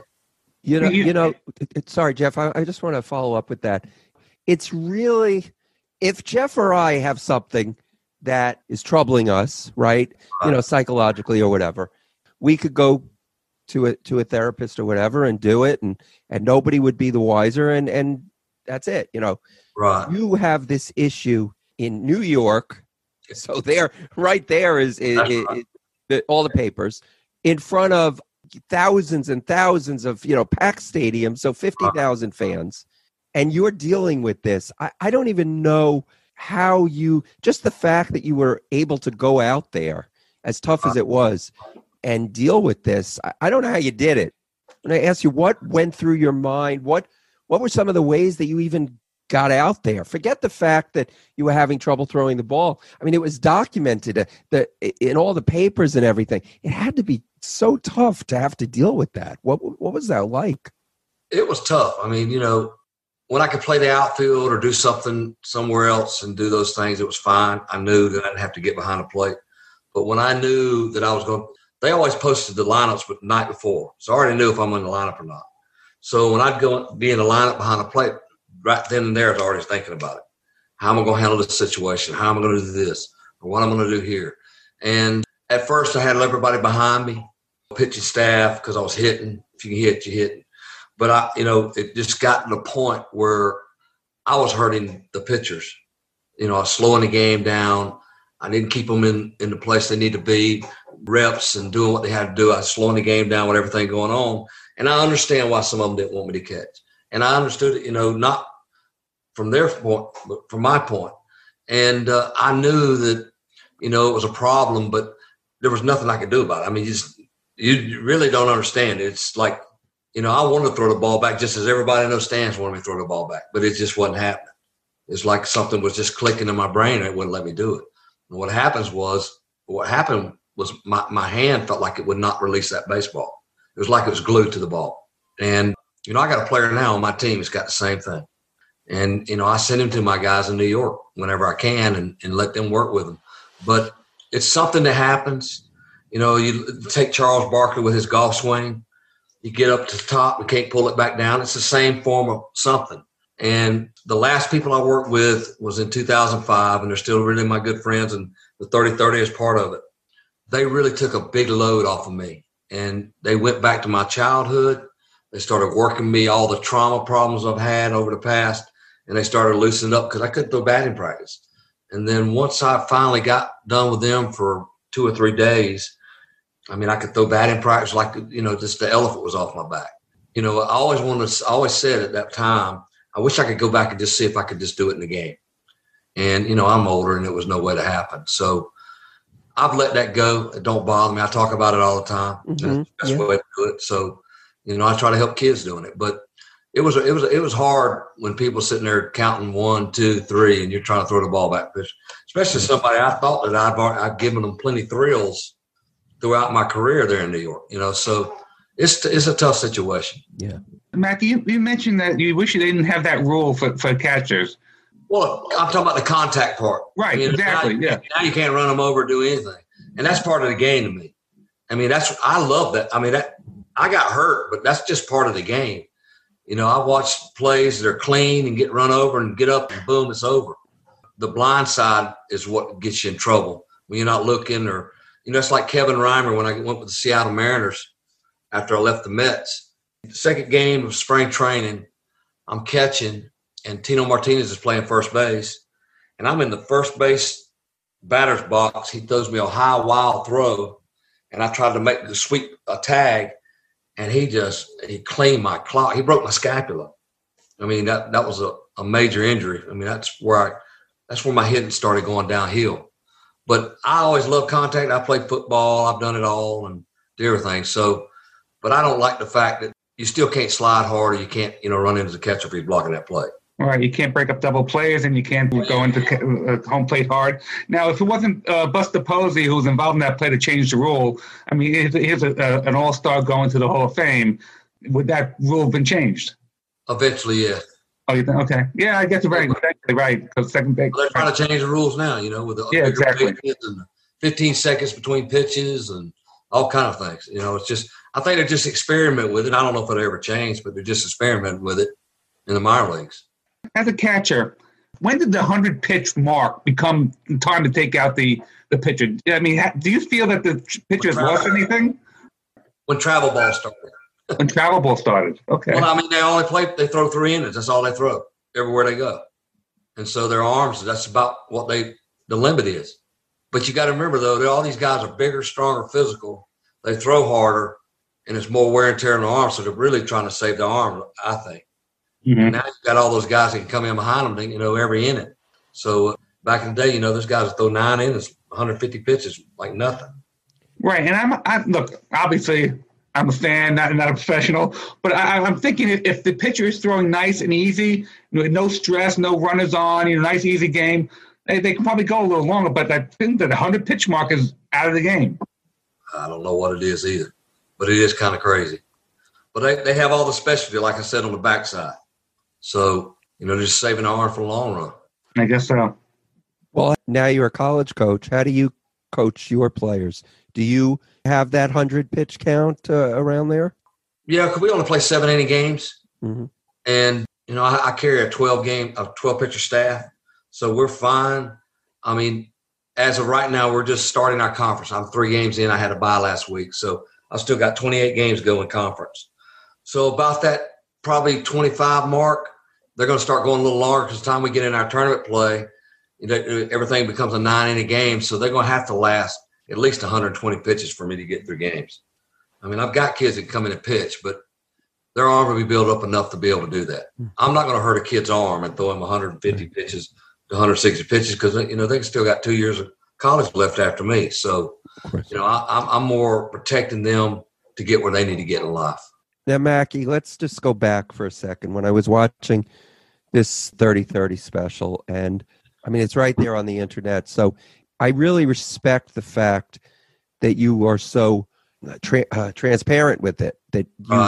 [SPEAKER 8] Sorry, Jeff, I just want to follow up with that. It's really, if Jeff or I have something that is troubling us, right, psychologically or whatever, we could go to a therapist or whatever and do it, and nobody would be the wiser, and that's it,
[SPEAKER 9] Right.
[SPEAKER 8] You have this issue in New York, so there is all the papers in front of thousands and thousands of packed stadiums, so 50,000 fans, and you're dealing with this. I don't even know how just the fact that you were able to go out there, as tough as it was, and deal with this. I don't know how you did it. And I ask you, what went through your mind? What were some of the ways that you even got out there? Forget the fact that you were having trouble throwing the ball. I mean, it was documented in all the papers and everything. It had to be so tough to have to deal with that. What was that like?
[SPEAKER 9] It was tough. I mean, when I could play the outfield or do something somewhere else and do those things, it was fine. I knew that I didn't have to get behind the plate. But when I knew that I was going, they always posted the lineups the night before. So I already knew if I'm in the lineup or not. So when I'd go be in the lineup behind the plate, right then and there, I was already thinking about it. How am I going to handle this situation? How am I going to do this? Or what I'm going to do here? And at first I had everybody behind me, pitching staff, because I was hitting. If you can hit, you're hitting. But it just got to the point where I was hurting the pitchers. I was slowing the game down. I didn't keep them in the place they need to be, reps and doing what they had to do. I was slowing the game down with everything going on. And I understand why some of them didn't want me to catch. And I understood it, not from their point, but from my point. And I knew that, it was a problem, but there was nothing I could do about it. I mean, you really don't understand. It's like, I wanted to throw the ball back just as everybody in those stands wanted me to throw the ball back, but it just wasn't happening. It's like something was just clicking in my brain and it wouldn't let me do it. And what happened was my hand felt like it would not release that baseball. It was like it was glued to the ball. And, I got a player now on my team that's got the same thing. And, I send him to my guys in New York whenever I can and let them work with him. But it's something that happens. You take Charles Barkley with his golf swing. You get up to the top and can't pull it back down. It's the same form of something. And the last people I worked with was in 2005, and they're still really my good friends, and the 30-30 is part of it. They really took a big load off of me, and they went back to my childhood. They started working me all the trauma problems I've had over the past, and they started loosening up because I couldn't throw batting practice. And then once I finally got done with them for 2 or 3 days, I mean, I could throw batting practice like, just the elephant was off my back. You know, I always said at that time, I wish I could go back and just see if I could just do it in the game. And, you know, I'm older and it was no way to happen. So I've let that go. It don't bother me. I talk about it all the time. That's the best way to do it. So, you know, I try to help kids doing it. But it was hard when people sitting there counting 1, 2, 3, and you're trying to throw the ball back. Especially somebody I thought that I've given them plenty of thrills throughout my career there in New York. You know, so it's a tough situation.
[SPEAKER 4] Yeah.
[SPEAKER 10] Mackie, you mentioned that you wish you didn't have that rule for catchers.
[SPEAKER 9] Well, I'm talking about the contact part.
[SPEAKER 10] Right,
[SPEAKER 9] I mean,
[SPEAKER 10] exactly,
[SPEAKER 9] now you can't run them over or do anything. And that's part of the game to me. I mean, I love that. I mean, I got hurt, but that's just part of the game. You know, I watch plays that are clean and get run over and get up and boom, it's over. The blind side is what gets you in trouble when you're not looking or, you know, it's like Kevin Reimer when I went with the Seattle Mariners after I left the Mets. The second game of spring training, I'm catching, and Tino Martinez is playing first base, and I'm in the first base batter's box. He throws me a high, wild throw, and I tried to make the sweep a tag, and he cleaned my clock. He broke my scapula. I mean, that was a major injury. I mean, that's where my hitting started going downhill. But I always loved contact. I played football. I've done it all and do everything. So, but I don't like the fact that you still can't slide hard or you can't, you know, run into the catcher if he's blocking that play.
[SPEAKER 10] All right, you can't break up double plays and you can't go into home plate hard. Now, if it wasn't Buster Posey who was involved in that play to change the rule, I mean, here's an all-star going to the Hall of Fame, would that rule have been changed?
[SPEAKER 9] Eventually, yeah.
[SPEAKER 10] Oh, you think? Okay. Yeah, I guess you're right. Exactly right. Because second base.
[SPEAKER 9] Well, they're trying to change the rules now, you know, with the
[SPEAKER 10] exactly.
[SPEAKER 9] pitches and 15 seconds between pitches and all kind of things. You know, it's just, I think they're just experimenting with it. I don't know if it'll ever change, but they're just experimenting with it in the minor leagues.
[SPEAKER 10] As a catcher, when did the 100-pitch mark become time to take out the pitcher? I mean, do you feel that the pitcher's lost anything?
[SPEAKER 9] When travel ball started.
[SPEAKER 10] When travel ball started, okay.
[SPEAKER 9] Well, I mean, they throw 3 innings. That's all they throw everywhere they go. And so their arms, that's about what the limit is. But you got to remember, though, all these guys are bigger, stronger, physical. They throw harder, and it's more wear and tear on the arm. So they're really trying to save the arm, I think. Mm-hmm. And now you've got all those guys that can come in behind them, you know, every inning. So back in the day, you know, those guys would throw 9 innings, 150 pitches, like nothing.
[SPEAKER 10] Right. And look, obviously, I'm a fan, not a professional, but I'm thinking if the pitcher is throwing nice and easy, no stress, no runners on, nice, easy game, they can probably go a little longer. But I think that the 100-pitch mark is out of the game.
[SPEAKER 9] I don't know what it is either, but it is kind of crazy. But they have all the specialty, like I said, on the backside. So, you know, they're just saving the arm for the long run.
[SPEAKER 10] I guess so.
[SPEAKER 4] Well, now you're a college coach. How do you coach your players? Do you have that 100-pitch count around there?
[SPEAKER 9] Yeah, because we only play 7-inning games.
[SPEAKER 4] Mm-hmm.
[SPEAKER 9] And, you know, I carry a 12-pitcher staff. So we're fine. I mean, as of right now, we're just starting our conference. I'm 3 games in. I had a bye last week. So I still got 28 games to go in conference. So about that probably 25 mark, they're going to start going a little longer because the time we get in our tournament play, you know, everything becomes a 9-inning game. So they're going to have to last at least 120 pitches for me to get through games. I mean, I've got kids that come in and pitch, but their arm will be built up enough to be able to do that. I'm not going to hurt a kid's arm and throw him 150 pitches to 160 pitches because, you know, they still got 2 years of college left after me. So, you know, I'm more protecting them to get where they need to get in life.
[SPEAKER 4] Now, Mackie, let's just go back for a second. When I was watching this 30-30 special, and I mean, it's right there on the internet. So I really respect the fact that you are so transparent with it, that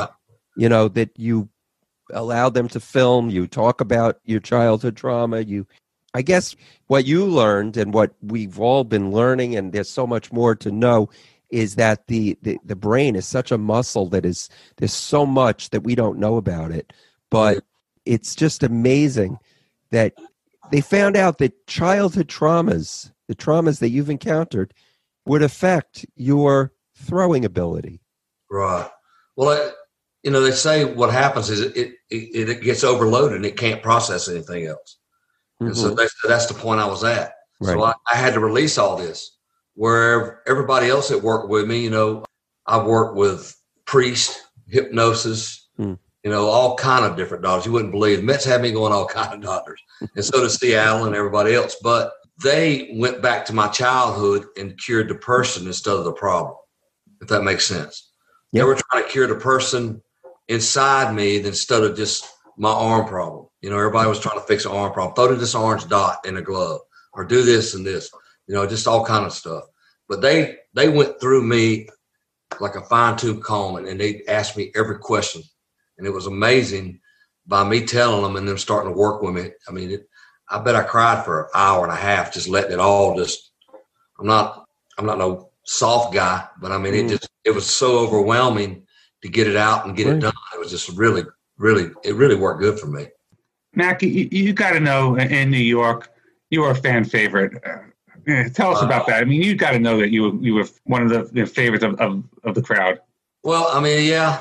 [SPEAKER 4] you know, that you allowed them to film, you talk about your childhood trauma. I guess what you learned and what we've all been learning, and there's so much more to know, is that the brain is such a muscle that there's so much that we don't know about it. But it's just amazing that they found out that childhood traumas, the traumas that you've encountered, would affect your throwing ability.
[SPEAKER 9] Right. Well, you know, they say what happens is it gets overloaded and it can't process anything else. Mm-hmm. And so that's the point I was at. Right. So I had to release all this. Where everybody else that worked with me, you know, I've worked with priests, hypnosis, You know, all kind of different doctors. You wouldn't believe. The Mets had me going all kind of doctors, and so did Seattle and everybody else. But they went back to my childhood and cured the person instead of the problem, if that makes sense. Yep. They were trying to cure the person inside me instead of just my arm problem. You know, everybody was trying to fix an arm problem. Throw to this orange dot in a glove or do this and this, you know, just all kind of stuff. But they went through me like a fine-tooth comb, and they asked me every question. And it was amazing by me telling them and them starting to work with me. I mean, I bet I cried for an hour and a half just letting it all just – I'm not no soft guy, but, I mean, it was so overwhelming to get it out and get it done. It was just really worked good for me.
[SPEAKER 10] Mac, you got to know in New York, you were a fan favorite. Tell us about that. I mean, you got to know that you were one of the favorites of the crowd. Well, I mean, yeah.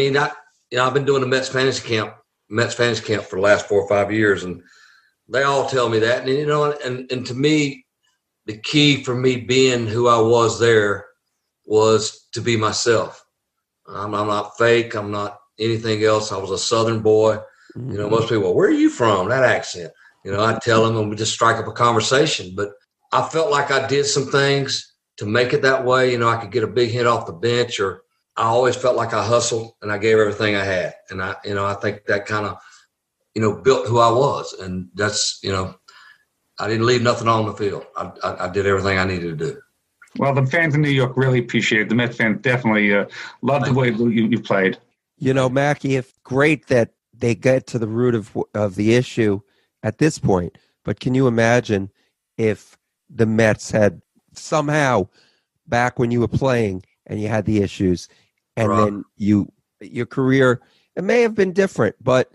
[SPEAKER 10] I've been doing the Mets fantasy camp for the last 4 or 5 years, and they all tell me that. And you know, and to me, the key for me being who I was there was to be myself. I'm not fake. I'm not anything else. I was a Southern boy. You know, most people, where are you from? That accent. You know, I tell them and we just strike up a conversation. But I felt like I did some things to make it that way. You know, I could get a big hit off the bench, or I always felt like I hustled and I gave everything I had. And I think that kind of, you know, built who I was. And that's, you know, I didn't leave nothing on the field. I did everything I needed to do. Well, the fans in New York really appreciate it. The Mets fans definitely love the way you played.
[SPEAKER 8] You know, Mackie, it's great that they get to the root of the issue at this point. But can you imagine if the Mets had somehow, back when you were playing and you had the issues, and then your career, it may have been different, but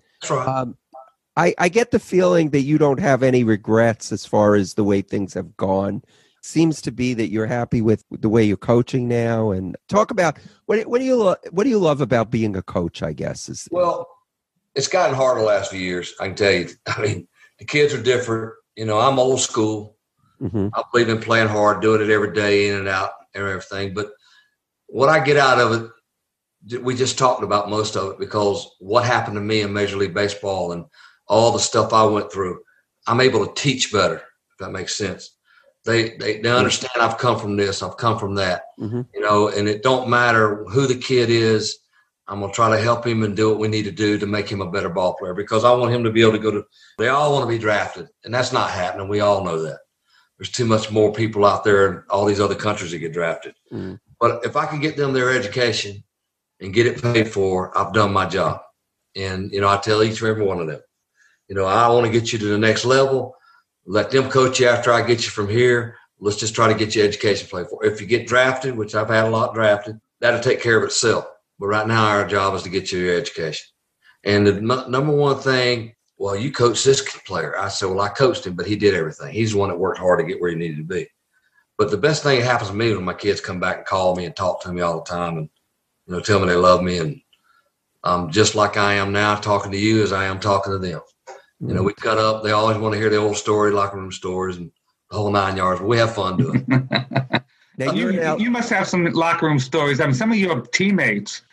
[SPEAKER 8] I get the feeling that you don't have any regrets as far as the way things have gone. Seems to be that you're happy with the way you're coaching now. And talk about what do you love about being a coach, I guess. Well, it's gotten hard the last few years, I can tell you. I mean, the kids are different. You know, I'm old school. I believe in playing hard, doing it every day, in and out, and everything. But what I get out of it, we just talked about most of it, because what happened to me in Major League Baseball and all the stuff I went through, I'm able to teach better, if that makes sense. They understand I've come from this, I've come from that, you know, and it don't matter who the kid is. I'm going to try to help him and do what we need to do to make him a better ball player, because I want him to be able to go to – they all want to be drafted, and that's not happening. We all know that. There's too much more people out there in all these other countries that get drafted. But if I can get them their education and get it paid for, I've done my job. And, you know, I tell each and every one of them, you know, I want to get you to the next level. Let them coach you after I get you from here. Let's just try to get your education paid for. If you get drafted, which I've had a lot drafted, that'll take care of itself. But right now our job is to get you your education. And the number one thing, well, you coach this player. I said, well, I coached him, but he did everything. He's the one that worked hard to get where he needed to be. But the best thing that happens to me when my kids come back and call me and talk to me all the time and, you know, tell me they love me. And just like I am now talking to you as I am talking to them. You know, we cut up. They always want to hear the old story, locker room stories, and the whole 9 yards. But we have fun doing it. Now, you must have some locker room stories. I mean, some of your teammates,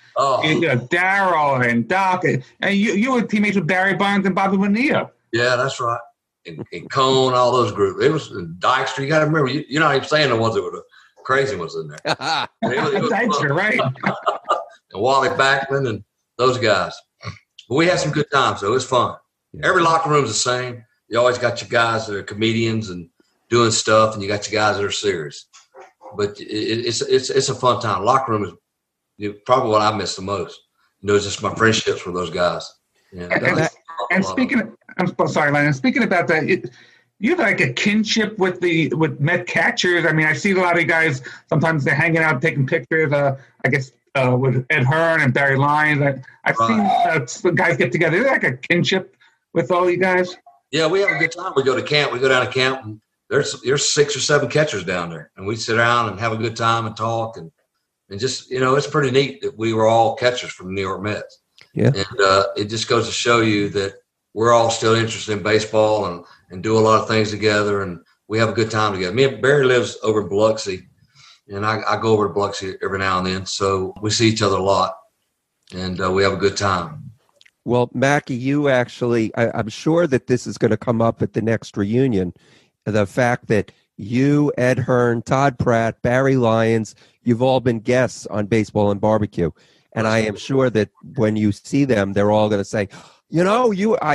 [SPEAKER 8] Darryl and Doc, and you were teammates with Barry Bonds and Bobby Bonilla. Yeah, that's right. And Cone, all those groups. It was Dykstra. You got to remember, you're not even saying the ones that were the crazy ones in there. Dykstra, right? And Wally Backman and those guys. But we had some good times, though. It was fun. Every locker room's the same. You always got your guys that are comedians and doing stuff, and you got your guys that are serious. But it's a fun time. Locker room is probably what I miss the most. You know, it's just my friendships with those guys. Yeah. And speaking, I'm sorry, Len. And speaking about that, you have like a kinship with Met catchers. I mean, I see a lot of guys. Sometimes they're hanging out, taking pictures. I guess with Ed Hearn and Barry Lyons. I've seen some guys get together. Is there like a kinship with all you guys? Yeah, we have a good time. We go to camp. We go down to camp, and there's 6 or 7 catchers down there, and we sit around and have a good time and talk, and just, you know, it's pretty neat that we were all catchers from the New York Mets. Yeah, and it just goes to show you that we're all still interested in baseball and do a lot of things together, and we have a good time together. Me and Barry lives over in Biloxi, and I go over to Biloxi every now and then, so we see each other a lot.
[SPEAKER 9] and we have a good time.
[SPEAKER 8] Well, Mackie, you actually, I'm sure that this is going to come up at the next reunion. The fact that you, Ed Hearn, Todd Pratt, Barry Lyons, you've all been guests on Baseball and Barbecue. And I am sure that when you see them, they're all going to say, you know,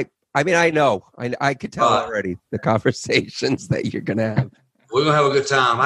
[SPEAKER 8] I know. I could tell already the conversations that you're going to have.
[SPEAKER 9] We're going to have a good time.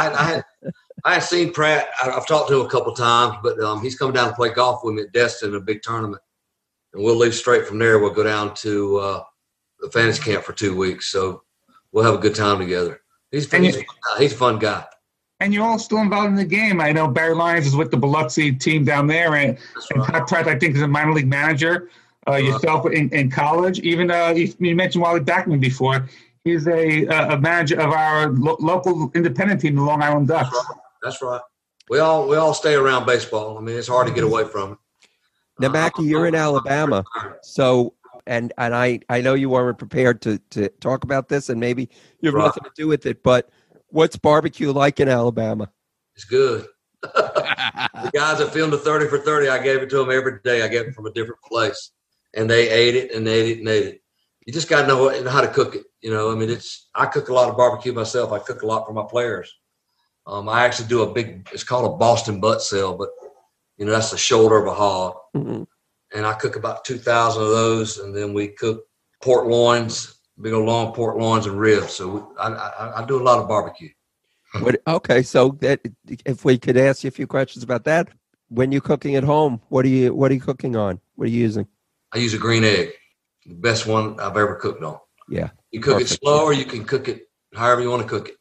[SPEAKER 9] I had seen Pratt. I've talked to him a couple of times, but he's coming down to play golf with me at Destin in a big tournament. And we'll leave straight from there. We'll go down to the fantasy camp for 2 weeks. So we'll have a good time together. He's a fun guy.
[SPEAKER 10] And you're all still involved in the game. I know Barry Lyons is with the Biloxi team down there, and Todd Pratt, I think, is a minor league manager. Yourself in college. Even you mentioned Wally Backman before. He's a manager of our local independent team, the Long Island Ducks.
[SPEAKER 9] That's right. We all stay around baseball. I mean, it's hard to get away from it.
[SPEAKER 8] Now, Mackie, you're in Alabama, so and I know you weren't prepared to talk about this, and maybe you have nothing to do with it. But what's barbecue like in Alabama?
[SPEAKER 9] It's good. The guys that filmed the 30 for 30, I gave it to them every day. I gave it from a different place, and they ate it and ate it and ate it. You just got to know how to cook it. You know, I mean, I cook a lot of barbecue myself. I cook a lot for my players. I actually do it's called a Boston butt sale, but you know, that's the shoulder of a hog. Mm-hmm. And I cook about 2,000 of those, and then we cook pork loins, big old long pork loins and ribs. So I do a lot of barbecue.
[SPEAKER 8] Okay, so that if we could ask you a few questions about that, when you're cooking at home, what are you cooking on? What are you using?
[SPEAKER 9] I use a green egg, the best one I've ever cooked on.
[SPEAKER 8] Yeah,
[SPEAKER 9] you cook it slow, or you can cook it however you want to cook it.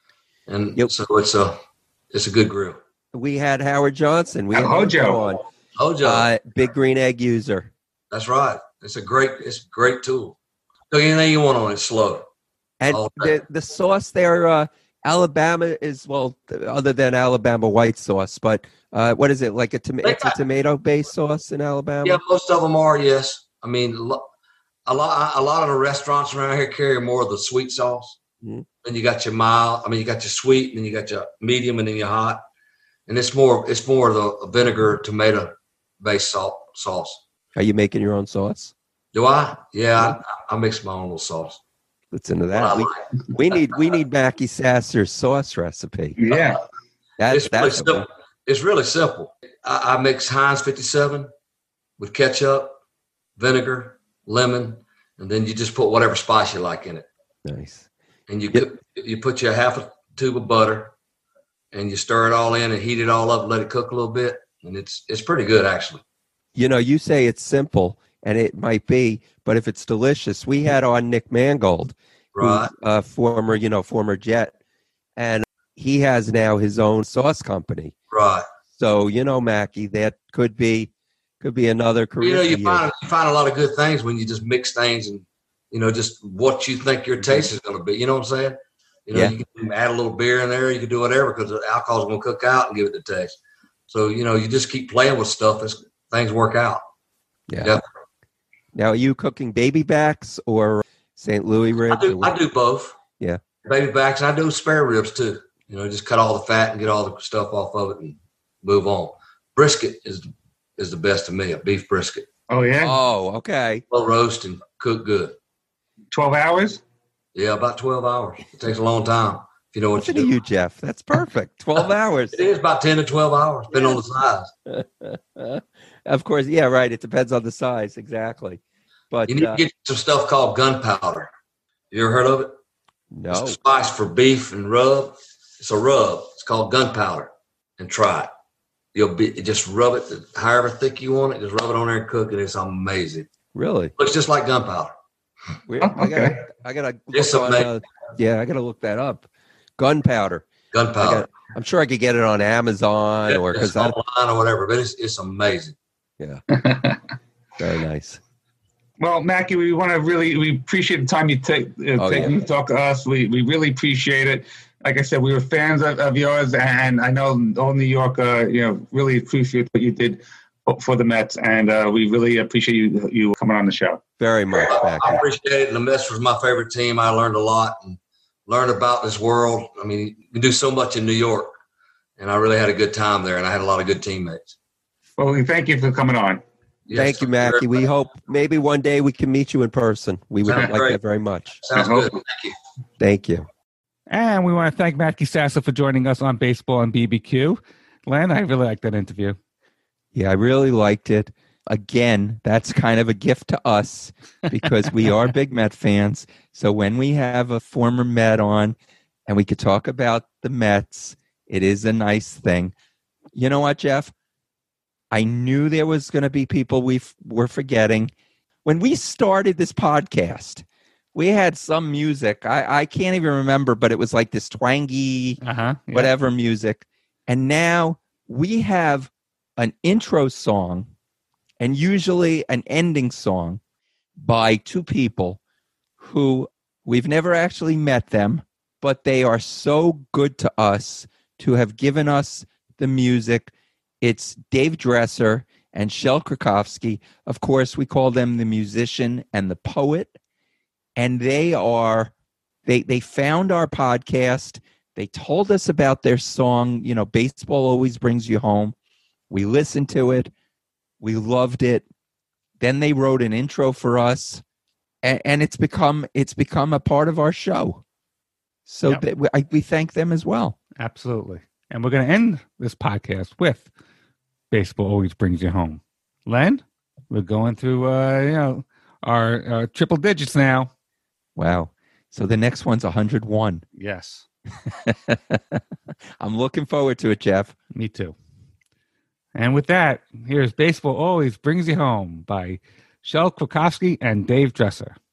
[SPEAKER 9] And so it's a good grill.
[SPEAKER 8] We had Howard Johnson. We had
[SPEAKER 10] Hojo
[SPEAKER 8] on.
[SPEAKER 9] Hojo,
[SPEAKER 8] big green egg user.
[SPEAKER 9] That's right. It's a great tool. Cook anything you want on it slow.
[SPEAKER 8] And the sauce there, Alabama is, well, other than Alabama white sauce, but what is it, like it's a tomato-based sauce in Alabama?
[SPEAKER 9] Yeah, most of them are, yes. I mean, a lot of the restaurants around here carry more of the sweet sauce. Mm-hmm. And you got your mild, you got your sweet, and then you got your medium, and then your hot. And it's more of the vinegar, tomato-based sauce.
[SPEAKER 8] Are you making your own sauce?
[SPEAKER 9] Do I? Yeah, I mix my own little sauce.
[SPEAKER 8] Let's into that. We need Mackie Sasser's sauce recipe.
[SPEAKER 10] Yeah,
[SPEAKER 9] it's really simple. I mix Heinz 57 with ketchup, vinegar, lemon, and then you just put whatever spice you like in it.
[SPEAKER 8] Nice.
[SPEAKER 9] And you put your half a tube of butter, and you stir it all in and heat it all up and let it cook a little bit, and it's pretty good actually.
[SPEAKER 8] You know, you say it's simple, and it might be, but if it's delicious, we had on Nick Mangold,
[SPEAKER 9] right?
[SPEAKER 8] Former Jet, and he has now his own sauce company,
[SPEAKER 9] right?
[SPEAKER 8] So Mackie, that could be another career.
[SPEAKER 9] You find a lot of good things when you just mix things and just what you think your taste is going to be. You know what I'm saying? You can add a little beer in there. You can do whatever because the alcohol is going to cook out and give it the taste. So you just keep playing with stuff as things work out.
[SPEAKER 8] Yeah. Definitely. Now, are you cooking baby backs or St. Louis ribs?
[SPEAKER 9] I do both.
[SPEAKER 8] Yeah.
[SPEAKER 9] Baby backs. I do spare ribs too. Just cut all the fat and get all the stuff off of it and move on. Brisket is the best to me, a beef brisket.
[SPEAKER 10] Oh, yeah?
[SPEAKER 8] Oh, okay.
[SPEAKER 9] Low roast and cook good.
[SPEAKER 10] 12 hours?
[SPEAKER 9] Yeah, about 12 hours. It takes a long time if you know what
[SPEAKER 8] Listen
[SPEAKER 9] you do.
[SPEAKER 8] to you, Jeff. That's perfect. 12 hours.
[SPEAKER 9] It is about 10 to 12 hours, depending on the size.
[SPEAKER 8] Of course. Yeah, right. It depends on the size. Exactly. But
[SPEAKER 9] you need to get some stuff called gunpowder. You ever heard of it?
[SPEAKER 8] No.
[SPEAKER 9] It's a spice for beef and rub. It's a rub. It's called gunpowder. And try it. Just rub it however thick you want it. Just rub it on there and cook it. It's amazing.
[SPEAKER 8] Really?
[SPEAKER 9] Looks just like gunpowder.
[SPEAKER 10] Okay.
[SPEAKER 8] I gotta
[SPEAKER 9] it's
[SPEAKER 8] look I gotta look that up. Gunpowder. I'm sure I could get it on Amazon or because
[SPEAKER 9] online or whatever, but it's amazing.
[SPEAKER 8] Yeah. Very nice.
[SPEAKER 10] Well, Mackie, we appreciate the time you take to talk to us. We really appreciate it. Like I said, we were fans of yours, and I know all New York, really appreciate what you did for the Mets, and we really appreciate you coming on the show.
[SPEAKER 8] Very much, Mackie.
[SPEAKER 9] I appreciate it. And the Mets was my favorite team. I learned a lot and learned about this world. I mean, you do so much in New York, and I really had a good time there, and I had a lot of good teammates.
[SPEAKER 10] Well, we thank you for coming on.
[SPEAKER 9] Yes,
[SPEAKER 8] Thank you, Mackie. We hope maybe one day we can meet you in person. We would
[SPEAKER 9] Sounds
[SPEAKER 8] like
[SPEAKER 9] great.
[SPEAKER 8] that very much.
[SPEAKER 9] Sounds good. Thank you.
[SPEAKER 8] Thank you.
[SPEAKER 5] And we want to thank Mackie Sassa for joining us on Baseball and BBQ. Len, I really liked that interview.
[SPEAKER 4] Yeah, I really liked it. Again, that's kind of a gift to us because we are big Met fans. So when we have a former Met on and we could talk about the Mets, it is a nice thing. You know what, Jeff? I knew there was going to be people we were forgetting. When we started this podcast, we had some music. I can't even remember, but it was like this twangy, whatever music. And now we have an intro song and usually an ending song by two people who we've never actually met them, but they are so good to us to have given us the music. It's Dave Dresser and Shel Krakowski. Of course, we call them the musician and the poet. And they found our podcast. They told us about their song, Baseball Always Brings You Home. We listened to it. We loved it. Then they wrote an intro for us, and it's become a part of our show. So we thank them as well.
[SPEAKER 5] Absolutely. And we're going to end this podcast with Baseball Always Brings You Home. Len, we're going through our triple digits now.
[SPEAKER 4] Wow. So the next one's 101.
[SPEAKER 5] Yes.
[SPEAKER 4] I'm looking forward to it, Jeff.
[SPEAKER 5] Me too. And with that, here's Baseball Always Brings You Home by Shel Krakowski and Dave Dresser.